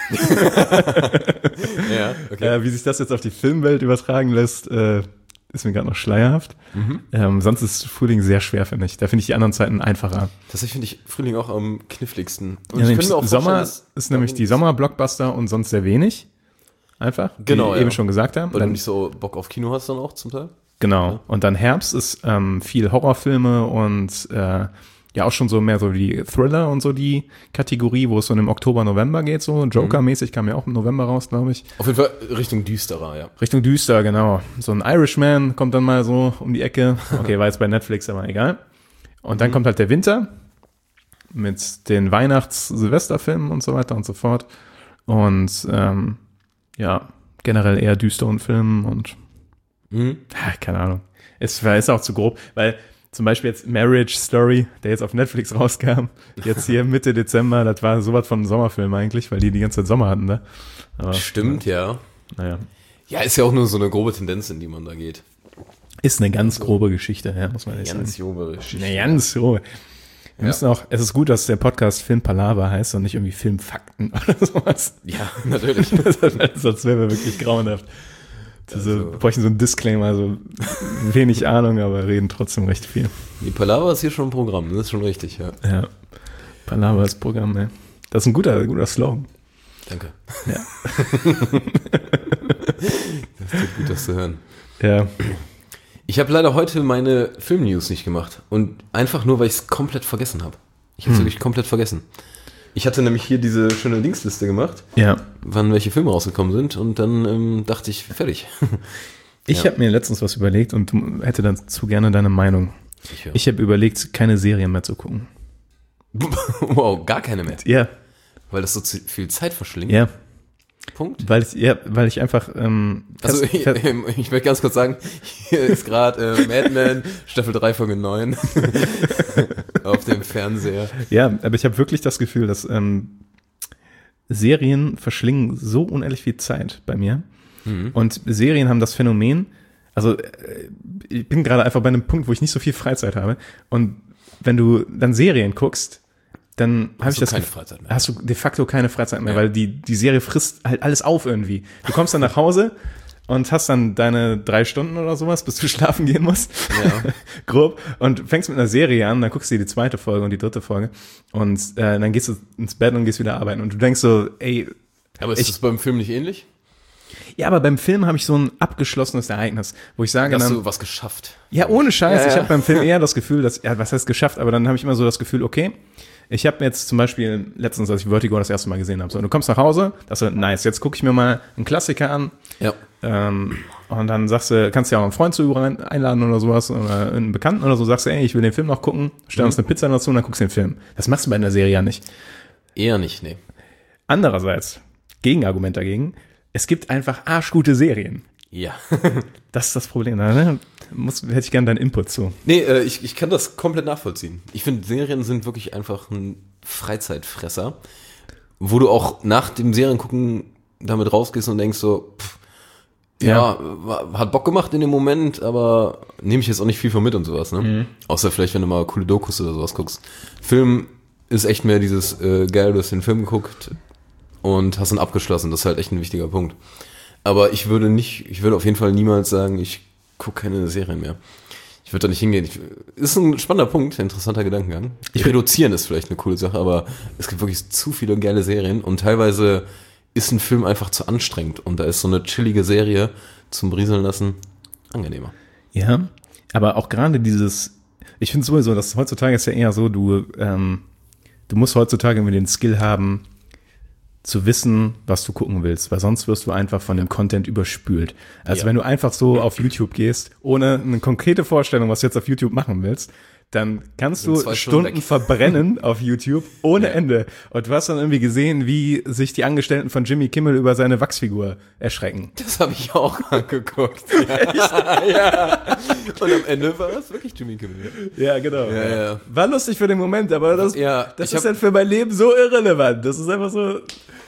Ja, okay. Äh, wie sich das jetzt auf die Filmwelt übertragen lässt, äh, ist mir gerade noch schleierhaft. Mhm. Ähm, sonst ist Frühling sehr schwer, finde ich. Da finde ich die anderen Zeiten einfacher. Tatsächlich finde ich Frühling auch am kniffligsten. Und Ja, ich nämlich könnte mir auch vorstellen, Sommer dass- ist nämlich die Sommer-Blockbuster und sonst sehr wenig. Einfach. Genau, Wie wir ja. eben schon gesagt haben. Weil Dann, du nicht so Bock auf Kino hast dann auch zum Teil. genau. Und dann Herbst ist ähm, viel Horrorfilme und äh, ja auch schon so mehr so die Thriller und so die Kategorie, wo es so im Oktober, November geht. So Joker-mäßig kam ja auch im November raus, glaube ich. Auf jeden Fall Richtung düsterer, ja. Richtung düster, genau. So ein Irishman kommt dann mal so um die Ecke. Okay, war jetzt bei Netflix, aber egal. Und dann kommt halt der Winter mit den Weihnachts-Silvesterfilmen und so weiter und so fort. Und ähm, ja, generell eher düsteren Filmen und Mhm. ah, keine Ahnung. Es war- ist auch zu grob, weil zum Beispiel jetzt Marriage Story, der jetzt auf Netflix rauskam, jetzt hier Mitte Dezember, das war sowas von einem Sommerfilm eigentlich, weil die die ganze Zeit Sommer hatten, ne? Aber, Stimmt, ja. naja. Ja, ist ja auch nur so eine grobe Tendenz, in die man da geht. Ist eine ganz grobe Geschichte, ja, muss man ehrlich sagen. Ganz joberisch. Eine ganz grobe. Wir Ja. müssen auch, es ist gut, dass der Podcast Film Palaver heißt und nicht irgendwie Filmfakten oder sowas. Ja, natürlich. Sonst wären wir wirklich grauenhaft. Also, Also- wir bräuchten so einen Disclaimer, so wenig Ahnung, aber reden trotzdem recht viel. Die Palaver ist hier schon ein Programm, das ist schon richtig, ja. Ja, Palaver ist Programm, ey. Das ist ein guter, guter Slogan. Danke. Ja. Das tut gut, das zu hören. Ja. Ich habe leider heute meine Film-News nicht gemacht. Und einfach nur, weil ich es komplett vergessen habe. Ich habe es Hm. wirklich komplett vergessen. Ich hatte nämlich hier diese schöne Linksliste gemacht, Ja. wann welche Filme rausgekommen sind. Und dann ähm, dachte ich, fertig. Ich Ja. habe mir letztens was überlegt und hätte dazu gerne deine Meinung. Ich, Ich habe überlegt, keine Serien mehr zu gucken. wow, gar keine mehr. Ja, Weil das so zu viel Zeit verschlingt. ja, Punkt. weil ich, ja, weil ich einfach, ähm, Also fest- ich, fest- ich möchte ganz kurz sagen, hier ist gerade äh, Mad Men, Staffel drei, Folge neun auf dem Fernseher. ja, aber ich habe wirklich das Gefühl, dass ähm, Serien verschlingen so unendlich viel Zeit bei mir. Mhm. Und Serien haben das Phänomen, also äh, ich bin gerade einfach bei einem Punkt, wo ich nicht so viel Freizeit habe. Und wenn du dann Serien guckst, dann habe ich du das keine Gefühl- Freizeit mehr. hast du de facto keine Freizeit mehr, Ja. weil die, die Serie frisst halt alles auf irgendwie. Du kommst dann nach Hause und hast dann deine drei Stunden oder sowas, bis du schlafen gehen musst. Ja. Grob. Und fängst mit einer Serie an, dann guckst du dir die zweite Folge und die dritte Folge. Und äh, dann gehst du ins Bett und gehst wieder arbeiten. Und du denkst so, ey, Aber ist Ich- das beim Film nicht ähnlich? ja, aber beim Film habe ich so ein abgeschlossenes Ereignis, wo ich sage Hast dann, du was geschafft? ja, ohne Scheiß, Ja, ja. ich habe beim Film eher das Gefühl, dass, ja, was heißt geschafft, aber dann habe ich immer so das Gefühl, okay, ich habe jetzt zum Beispiel letztens, als ich Vertigo das erste Mal gesehen habe, so, du kommst nach Hause, das ist nice, jetzt gucke ich mir mal einen Klassiker an, Ja. ähm, und dann sagst du, kannst du ja auch einen Freund zu rein- einladen oder sowas, oder einen Bekannten oder so, sagst du, ey, ich will den Film noch gucken, stell uns eine Pizza dazu und dann guckst du den Film. Das machst du bei einer Serie ja nicht. Eher nicht, nee. Andererseits, Gegenargument dagegen, es gibt einfach arschgute Serien. Ja. Das ist das Problem. Da ne? Muss, hätte ich gerne deinen Input zu. Nee, äh, ich, ich kann das komplett nachvollziehen. Ich finde, Serien sind wirklich einfach ein Freizeitfresser, wo du auch nach dem Seriengucken damit rausgehst und denkst so, pff, ja, Ja. wa- hat Bock gemacht in dem Moment, aber nehme ich jetzt auch nicht viel von mit und sowas, ne? Mhm. Außer vielleicht, wenn du mal coole Dokus oder sowas guckst. Film ist echt mehr dieses, äh, geil, du hast den Film geguckt und hast ihn abgeschlossen. Das ist halt echt ein wichtiger Punkt. Aber ich würde nicht, ich würde auf jeden Fall niemals sagen, ich gucke keine Serien mehr. Ich würde da nicht hingehen. Ich, ist ein spannender Punkt, ein interessanter Gedankengang. Ich reduzieren ist vielleicht eine coole Sache, aber es gibt wirklich zu viele geile Serien und teilweise ist ein Film einfach zu anstrengend und da ist so eine chillige Serie zum Brieseln lassen angenehmer. Ja, aber auch gerade dieses, ich finde sowieso, dass heutzutage ist ja eher so, du, ähm, du musst heutzutage irgendwie den Skill haben, zu wissen, was du gucken willst, weil sonst wirst du einfach von dem Content überspült. Also Ja. wenn du einfach so auf YouTube gehst, ohne eine konkrete Vorstellung, was du jetzt auf YouTube machen willst, dann kannst Sind du zwei Stunden Stunden weg. verbrennen auf YouTube ohne Ende. Und du hast dann irgendwie gesehen, wie sich die Angestellten von Jimmy Kimmel über seine Wachsfigur erschrecken. Das habe ich auch angeguckt. Ja. ja. Und am Ende war es wirklich Jimmy Kimmel. Ja, genau. Ja, ja. War lustig für den Moment, aber das, Ja, das ich ist hab- halt für mein Leben so irrelevant. Das ist einfach so.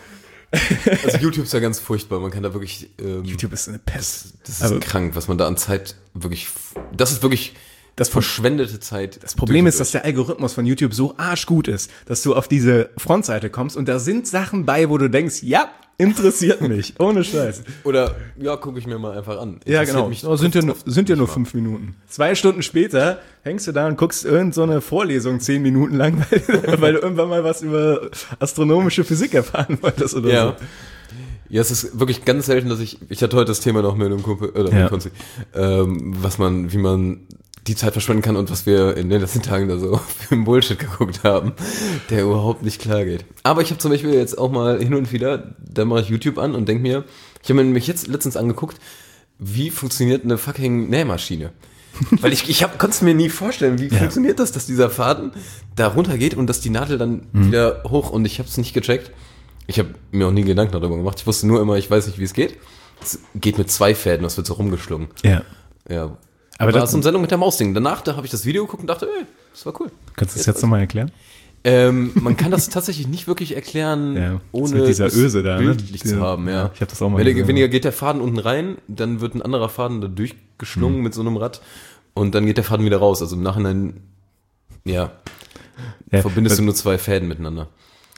Also YouTube ist ja ganz furchtbar. Man kann da wirklich ähm, YouTube ist eine Pest. das ist Also- krank, was man da an Zeit wirklich. Das ist wirklich Das verschwendete Zeit. Das Problem ist, dass der Algorithmus von YouTube so arschgut ist, dass du auf diese Frontseite kommst und da sind Sachen bei, wo du denkst, ja, interessiert mich. Ohne Scheiß. Oder ja, gucke ich mir mal einfach an. Ja, Interessiert genau. mich Oh, sind ja nur, oft sind ja nur nicht mal. fünf Minuten. Zwei Stunden später hängst du da und guckst irgend so eine Vorlesung zehn Minuten lang, weil, weil du irgendwann mal was über astronomische Physik erfahren wolltest oder Ja. so. Ja, es ist wirklich ganz selten, dass ich, ich hatte heute das Thema noch mit einem Kumpel, oder Ja. mit Konzi, ähm, was man, wie man die Zeit verschwenden kann und was wir in den letzten Tagen da so für einen Bullshit geguckt haben, der überhaupt nicht klar geht. Aber ich habe zum Beispiel jetzt auch mal hin und wieder, da mache ich YouTube an und denke mir, ich habe mir nämlich jetzt letztens angeguckt, wie funktioniert eine fucking Nähmaschine? Weil ich, ich konnte es mir nie vorstellen, wie Ja. funktioniert das, dass dieser Faden da runtergeht und dass die Nadel dann Mhm. wieder hoch und ich habe es nicht gecheckt. Ich habe mir auch nie Gedanken darüber gemacht. Ich wusste nur immer, ich weiß nicht, wie es geht. Es geht mit zwei Fäden, das wird so rumgeschlungen. Ja. Ja. Aber Aber da das- ist eine Sendung mit der Maus-Ding. Danach, da habe ich das Video geguckt und dachte, ey, das war cool. Kannst du das jetzt nochmal erklären? Ähm, man kann das tatsächlich nicht wirklich erklären, Ja, das ohne mit dieser es Öse da, ne? bildlich Diese- zu haben. Ja. ja, ich hab das auch mal Wenn der, gesehen, weniger ja. geht der Faden unten rein, dann wird ein anderer Faden da Hm. durchgeschlungen mit so einem Rad und dann geht der Faden wieder raus. Also im Nachhinein, ja, Ja, verbindest weil- du nur zwei Fäden miteinander.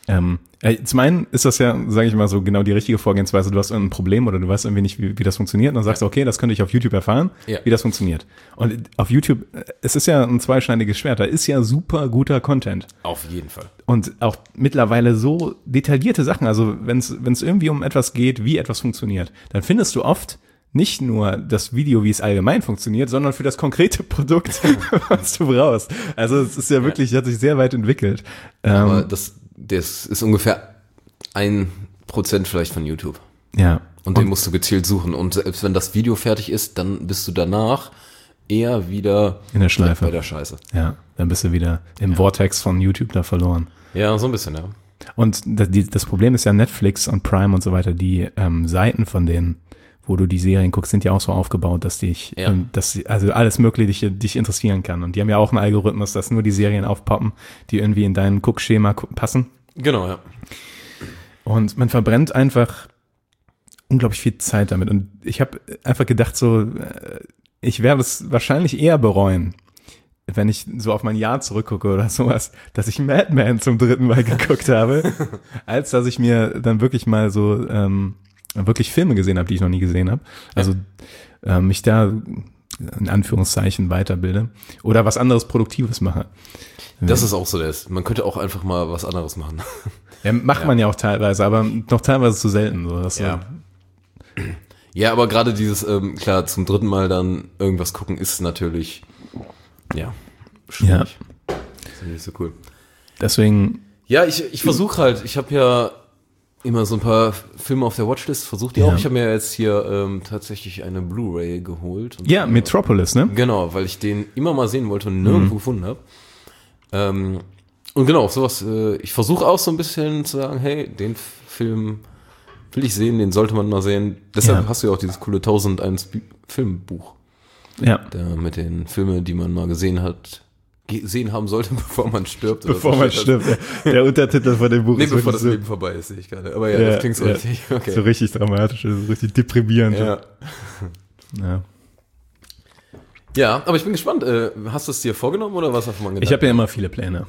Ähm, äh, zum einen ist das ja, sage ich mal so, genau die richtige Vorgehensweise. Du hast irgendein Problem oder du weißt irgendwie nicht, wie, wie das funktioniert. Und dann sagst du, okay, das könnte ich auf YouTube erfahren, Ja. wie das funktioniert. Und auf YouTube, äh, es ist ja ein zweischneidiges Schwert. Da ist ja super guter Content. Auf jeden Fall. Und auch mittlerweile so detaillierte Sachen. Also wenn es wenn es irgendwie um etwas geht, wie etwas funktioniert, dann findest du oft nicht nur das Video, wie es allgemein funktioniert, sondern für das konkrete Produkt, was du brauchst. Also es ist ja wirklich, hat sich sehr weit entwickelt. Aber Ähm, das, das ist ungefähr ein Prozent vielleicht von YouTube. ja. Und den musst du gezielt suchen. Und selbst wenn das Video fertig ist, dann bist du danach eher wieder In der Schleife. bei der Scheiße. Ja, dann bist du wieder im Vortex von YouTube da verloren. Ja, so ein bisschen, ja. Und das, die, das Problem ist ja Netflix und Prime und so weiter, die ähm, Seiten von denen, wo du die Serien guckst, sind ja auch so aufgebaut, dass dich, Ja. ähm, dass sie- also alles Mögliche dich, dich interessieren kann. Und die haben ja auch einen Algorithmus, dass nur die Serien aufpoppen, die irgendwie in dein Guckschema gu- passen. Genau, ja. Und man verbrennt einfach unglaublich viel Zeit damit. Und ich habe einfach gedacht, so, äh, ich werde es wahrscheinlich eher bereuen, wenn ich so auf mein Jahr zurückgucke oder sowas, dass ich Mad Men zum dritten Mal geguckt habe, als dass ich mir dann wirklich mal so ähm, wirklich Filme gesehen habe, die ich noch nie gesehen habe. Also äh, mich da in Anführungszeichen weiterbilde oder was anderes Produktives mache. Das ist auch so das. Man könnte auch einfach mal was anderes machen. Ja, macht man ja auch teilweise, aber noch teilweise zu selten. So, dass Ja. so, Ja, aber gerade dieses, ähm, klar, zum dritten Mal dann irgendwas gucken, ist natürlich, ja, schwierig. Das ist nicht so cool. deswegen, Ja, ich, ich versuche halt, ich habe ja immer so ein paar Filme auf der Watchlist, versucht die Ja. auch. Ich habe mir jetzt hier ähm, tatsächlich eine Blu-ray geholt. Und ja, Metropolis, ne? Genau, weil ich den immer mal sehen wollte und nirgendwo gefunden habe. Ähm, und genau, sowas, äh, ich versuche auch so ein bisschen zu sagen, hey, den F- Film will ich sehen, den sollte man mal sehen. Deshalb Ja. hast du ja auch dieses coole tausendeins Bi- Filmbuch, Ja. der mit den Filmen, die man mal gesehen hat, gesehen haben sollte, bevor man stirbt. oder Bevor so man steht stirbt. Der, der Untertitel von dem Buch Nee, ist bevor wirklich das so, Leben vorbei ist, sehe ich gerade. Aber ja, ja, das klingt so ja, richtig. Okay. so richtig dramatisch, so richtig deprimierend. Ja. Ja. ja, aber ich bin gespannt. Äh, hast du es dir vorgenommen oder was hast du mal gedacht? Ich habe ja immer viele Pläne.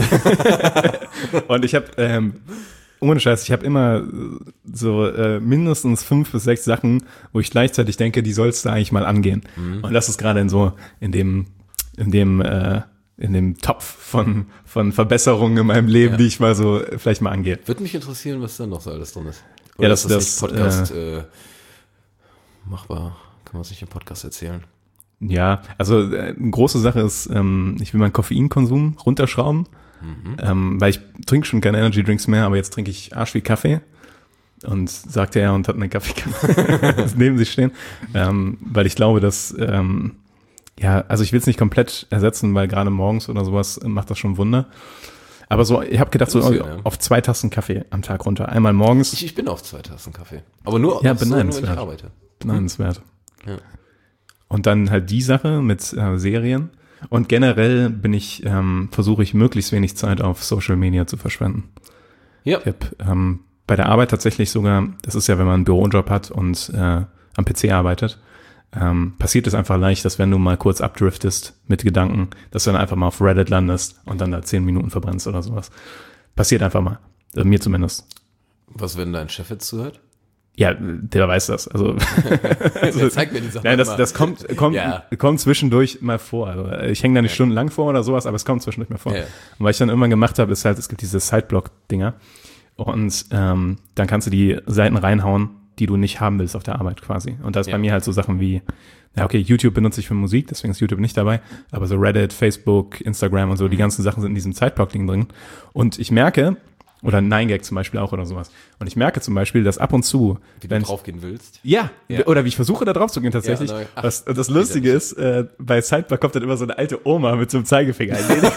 Und, und ich habe, ähm, ohne Scheiß, ich habe immer so äh, mindestens fünf bis sechs Sachen, wo ich gleichzeitig denke, die sollst du eigentlich mal angehen. Mhm. Und das ist gerade in so, in dem, in dem, äh, in dem Topf von, von Verbesserungen in meinem Leben, Ja. die ich mal so äh, vielleicht mal angehe. Würde mich interessieren, was da noch so alles drin ist. Ja, das- ist das, nicht Podcast äh, machbar. Kann man sich im Podcast erzählen. Ja, also äh, eine große Sache ist, ähm, ich will meinen Koffeinkonsum runterschrauben, ähm, weil ich trinke schon keine Energy Drinks mehr, aber jetzt trinke ich arsch viel Kaffee. Und sagte er und hat eine Kaffeekanne neben sich stehen, ähm, weil ich glaube, dass ähm, ja, also ich will es nicht komplett ersetzen, weil gerade morgens oder sowas macht das schon Wunder. Aber so, ich habe gedacht, so Muss ja, ja. auf zwei Tassen Kaffee am Tag runter. Einmal morgens, Ich, ich bin auf zwei Tassen Kaffee. Aber nur, Ja, so, nur wenn ich beneidenswert. arbeite. beneidenswert. Ja. Und dann halt die Sache mit äh, Serien. Und generell bin ich, ähm, versuche ich möglichst wenig Zeit auf Social Media zu verschwenden. Ja. Ich habe ähm, bei der Arbeit tatsächlich sogar, das ist ja, wenn man einen Bürojob hat und äh, am P C arbeitet, ähm, passiert es einfach leicht, dass wenn du mal kurz abdriftest mit Gedanken, dass du dann einfach mal auf Reddit landest und dann da zehn Minuten verbrennst oder sowas. Passiert einfach mal. Also mir zumindest. Was, wenn dein Chef jetzt zuhört? Ja, der weiß das. Also, Der zeigt mir die Sachen nein, das, immer. das kommt, kommt, Ja. kommt zwischendurch mal vor. Also ich hänge da nicht stundenlang vor oder sowas, aber es kommt zwischendurch mal vor. Ja. Und was ich dann irgendwann gemacht habe, ist halt, es gibt diese Sideblock-Dinger und ähm, dann kannst du die Seiten reinhauen, die du nicht haben willst auf der Arbeit quasi. Und da ist Ja. bei mir halt so Sachen wie, ja okay, YouTube benutze ich für Musik, deswegen ist YouTube nicht dabei, aber so Reddit, Facebook, Instagram und so, die Mhm. ganzen Sachen sind in diesem Sideblock-Ding drin. Und ich merke, oder nine gag zum Beispiel auch oder sowas. Und ich merke zum Beispiel, dass ab und zu, Wie wenn du ich, draufgehen willst. ja, Ja. oder wie ich versuche, da drauf zu gehen tatsächlich. Ja, nein. Ach, das, das Lustige ist, äh, bei Sidebar kommt dann immer so eine alte Oma mit so einem Zeigefinger.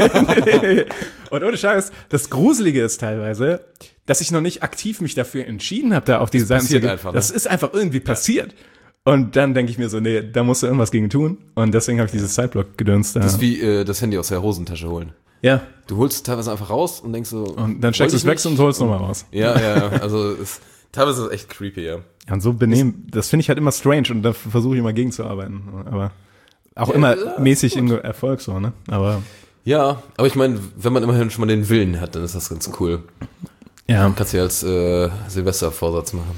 Und ohne Scheiß, das Gruselige ist teilweise, dass ich noch nicht aktiv mich dafür entschieden habe, da auf diese Seiten zu passiert gehen. einfach, ne? Das ist einfach irgendwie passiert. Und dann denke ich mir so, nee, da musst du irgendwas gegen tun. Und deswegen habe ich dieses Sideblock gedönst. Das ist wie äh, das Handy aus der Hosentasche holen. Ja, Du holst es teilweise einfach raus und denkst so. und dann steckst du es weg und holst nochmal raus. Ja, ja, also es, teilweise ist es echt creepy, ja. Ja, und so benehmen, das finde ich halt immer strange und da versuche ich immer gegenzuarbeiten. Aber auch Ja, immer ja, mäßig im Erfolg so, ne? Aber Ja, aber ich meine, wenn man immerhin schon mal den Willen hat, dann ist das ganz cool. Ja, Kannst du ja als äh, Silvestervorsatz machen.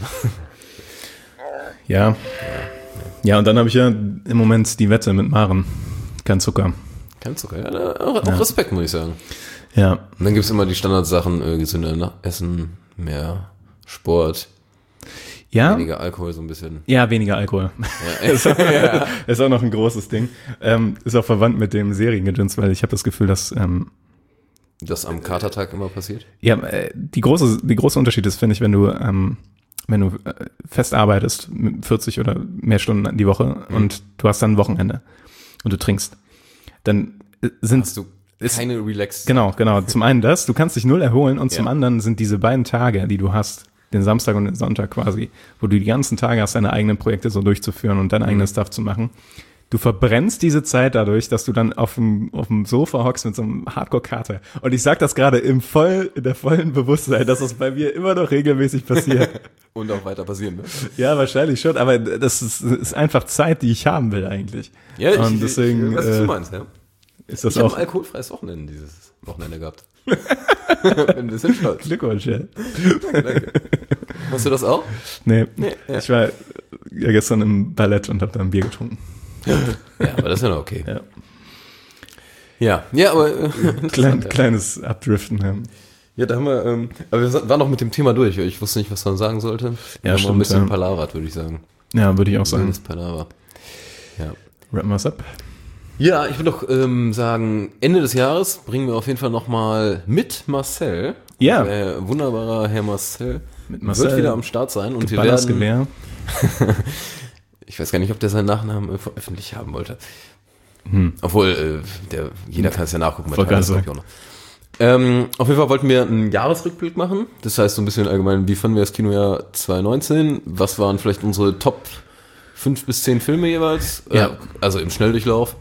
ja. Ja, und dann habe ich ja im Moment die Wette mit Maren. Kein Zucker. Kein Zucker, ja. Da, auch, auch Respekt, muss ich sagen. Ja. Und dann gibt es immer die Standardsachen, äh, gesünder Essen, mehr Sport, Ja, weniger Alkohol so ein bisschen. ja, weniger Alkohol. Ja, ist, auch, ist auch noch ein großes Ding. Ähm, ist auch verwandt mit dem Seriengedöns, weil ich habe das Gefühl, dass ähm, Das am Katertag immer passiert? ja, äh, die große, die große Unterschied ist, finde ich, wenn du ähm, wenn du äh, fest arbeitest, mit vierzig oder mehr Stunden die Woche Mhm. und du hast dann ein Wochenende und du trinkst, dann äh, sind Hast du ist- keine Relax. genau, genau. Zum einen das, du kannst dich null erholen und zum Ja. anderen sind diese beiden Tage, die du hast, den Samstag und den Sonntag quasi, wo du die ganzen Tage hast, deine eigenen Projekte so durchzuführen und dein Mhm. eigenes Stuff zu machen. Du verbrennst diese Zeit dadurch, dass du dann auf dem, auf dem Sofa hockst mit so einem Hardcore-Kater. Und ich sag das gerade im voll, in der vollen Bewusstsein, dass das bei mir immer noch regelmäßig passiert. Und auch weiter passieren, ne? Ja, wahrscheinlich schon, aber das ist, ist einfach Zeit, die ich haben will eigentlich. Ja, ich, und deswegen ich weiß, was du äh, meinst, ja. ist das Ich habe auch ein alkoholfreies Wochenende dieses Wochenende gehabt. Bin ein bisschen stolz. Glückwunsch, ja. Danke. Hast du das auch? Nee, Nee, ja. ich war ja gestern im Ballett und habe da ein Bier getrunken. Ja, aber das ist ja noch okay. Ja. Ja, ja, aber äh, Klein, ja. kleines Abdriften. Ja. Ja, da haben wir, ähm, aber wir waren noch mit dem Thema durch. Ich wusste nicht, was man sagen sollte. Ja, wir haben stimmt, noch ein bisschen ja. Palavert, würde ich sagen. Ja, würde ich auch sagen. Wildes Palaver. Ja. Rappen wir es ab. Ja, ich würde doch ähm, sagen, Ende des Jahres bringen wir auf jeden Fall nochmal mit Marcel. Ja. Der wunderbarer Herr Marcel. Mit Marcel. Wird wieder am Start sein. Und wir Ballers werden, Gewehr. ich weiß gar nicht, ob der seinen Nachnamen äh, öffentlich haben wollte. Obwohl, äh, der, jeder kann es ja nachgucken. bei Wollte Twitter, gerade das glaub ich auch noch. Ähm, auf jeden Fall wollten wir einen Jahresrückblick machen. Das heißt so ein bisschen allgemein, wie fanden wir das Kinojahr zwanzig neunzehn? Was waren vielleicht unsere Top fünf bis zehn Filme jeweils? Ja. Äh, also im Schnelldurchlauf.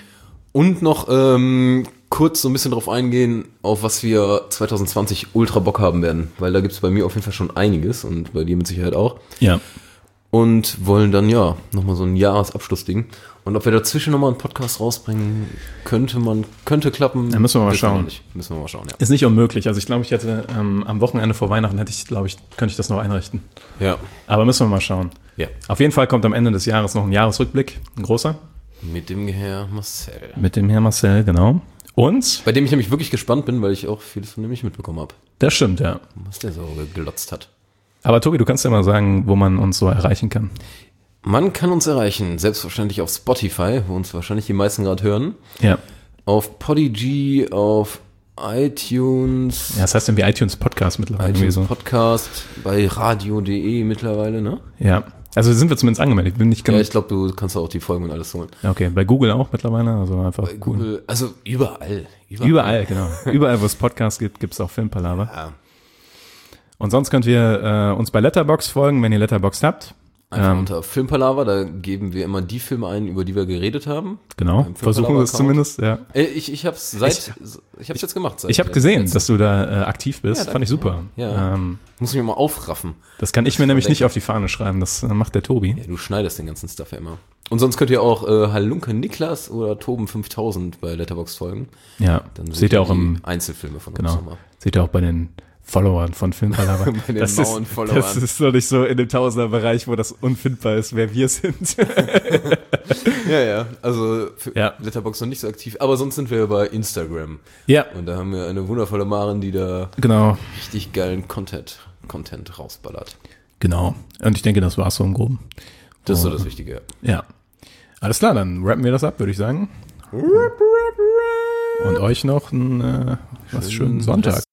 Und noch ähm, kurz so ein bisschen drauf eingehen, auf was wir zwanzig zwanzig ultra Bock haben werden. Weil da gibt es bei mir auf jeden Fall schon einiges und bei dir mit Sicherheit auch. Ja. Und wollen dann ja nochmal so ein Jahresabschlussding. Und ob wir dazwischen nochmal einen Podcast rausbringen, könnte man, könnte klappen. Ja, müssen wir mal Wissen wir schauen. noch nicht. Müssen wir mal schauen, ja. Ist nicht unmöglich. Also ich glaube, ich hätte ähm, am Wochenende vor Weihnachten hätte ich, glaube ich, könnte ich das noch einrichten. Ja. Aber müssen wir mal schauen. Ja. Auf jeden Fall kommt am Ende des Jahres noch ein Jahresrückblick, ein großer, Mit dem Herr Marcel. mit dem Herrn Marcel, genau. Und, Bei dem ich nämlich wirklich gespannt bin, weil ich auch vieles von dem nicht mitbekommen habe, das stimmt, ja. was der so gelotzt hat. Aber Tobi, du kannst ja mal sagen, wo man uns so erreichen kann. Man kann uns erreichen, selbstverständlich auf Spotify, wo uns wahrscheinlich die meisten gerade hören, Ja. auf Podigy, auf iTunes, Ja, das heißt irgendwie iTunes Podcast mittlerweile. Irgendwie iTunes so. Podcast, bei radio punkt de mittlerweile, ne? Ja. Also sind wir zumindest angemeldet. Bin nicht Ja, ganz. ich glaube, du kannst auch die Folgen und alles holen. Okay, bei Google auch mittlerweile. Also einfach Bei Google, also überall. Überall, genau. Überall, wo es Podcasts gibt, gibt es auch Filmpalaver. Ja. Und sonst könnt ihr äh, uns bei Letterboxd folgen, wenn ihr Letterboxd habt. Einfach Ähm, unter Filmpalaver, da geben wir immer die Filme ein, über die wir geredet haben. Genau, Beim versuchen wir es Filmpalaver-Account. zumindest, ja. Äh, Ich, ich hab's seit, ich, hab's jetzt gemacht. Seit Ich habe der gesehen, letzten- dass du da äh, aktiv bist. Ja, danke. Fand ich super. Ja. Ähm, Muss mich mal aufraffen. das kann ich mir nämlich nicht auf die Fahne schreiben. Das äh, macht der Tobi. Ja, du schneidest den ganzen Stuff ja immer. Und sonst könnt ihr auch äh, Halunke Niklas oder Toben fünftausend bei Letterboxd folgen. Ja, Dann seht ihr auch die im, Einzelfilme von uns genau, nochmal. seht ihr auch bei den Followern von Filmpalaver. Bei den das, mauen ist, Followern. das ist noch nicht so in dem Tausender-Bereich, wo das unfindbar ist, wer wir sind. Ja, ja. Also für Ja. Letterboxd noch nicht so aktiv, aber sonst sind wir bei Instagram. Ja, Und da haben wir eine wundervolle Maren, die da genau, richtig geilen Content, Content rausballert. genau. Und ich denke, das war's so im Groben. Das ist so Oh. das Wichtige. Ja. Alles klar, dann rappen wir das ab, würde ich sagen. Und euch noch einen äh, was schönen Sonntag.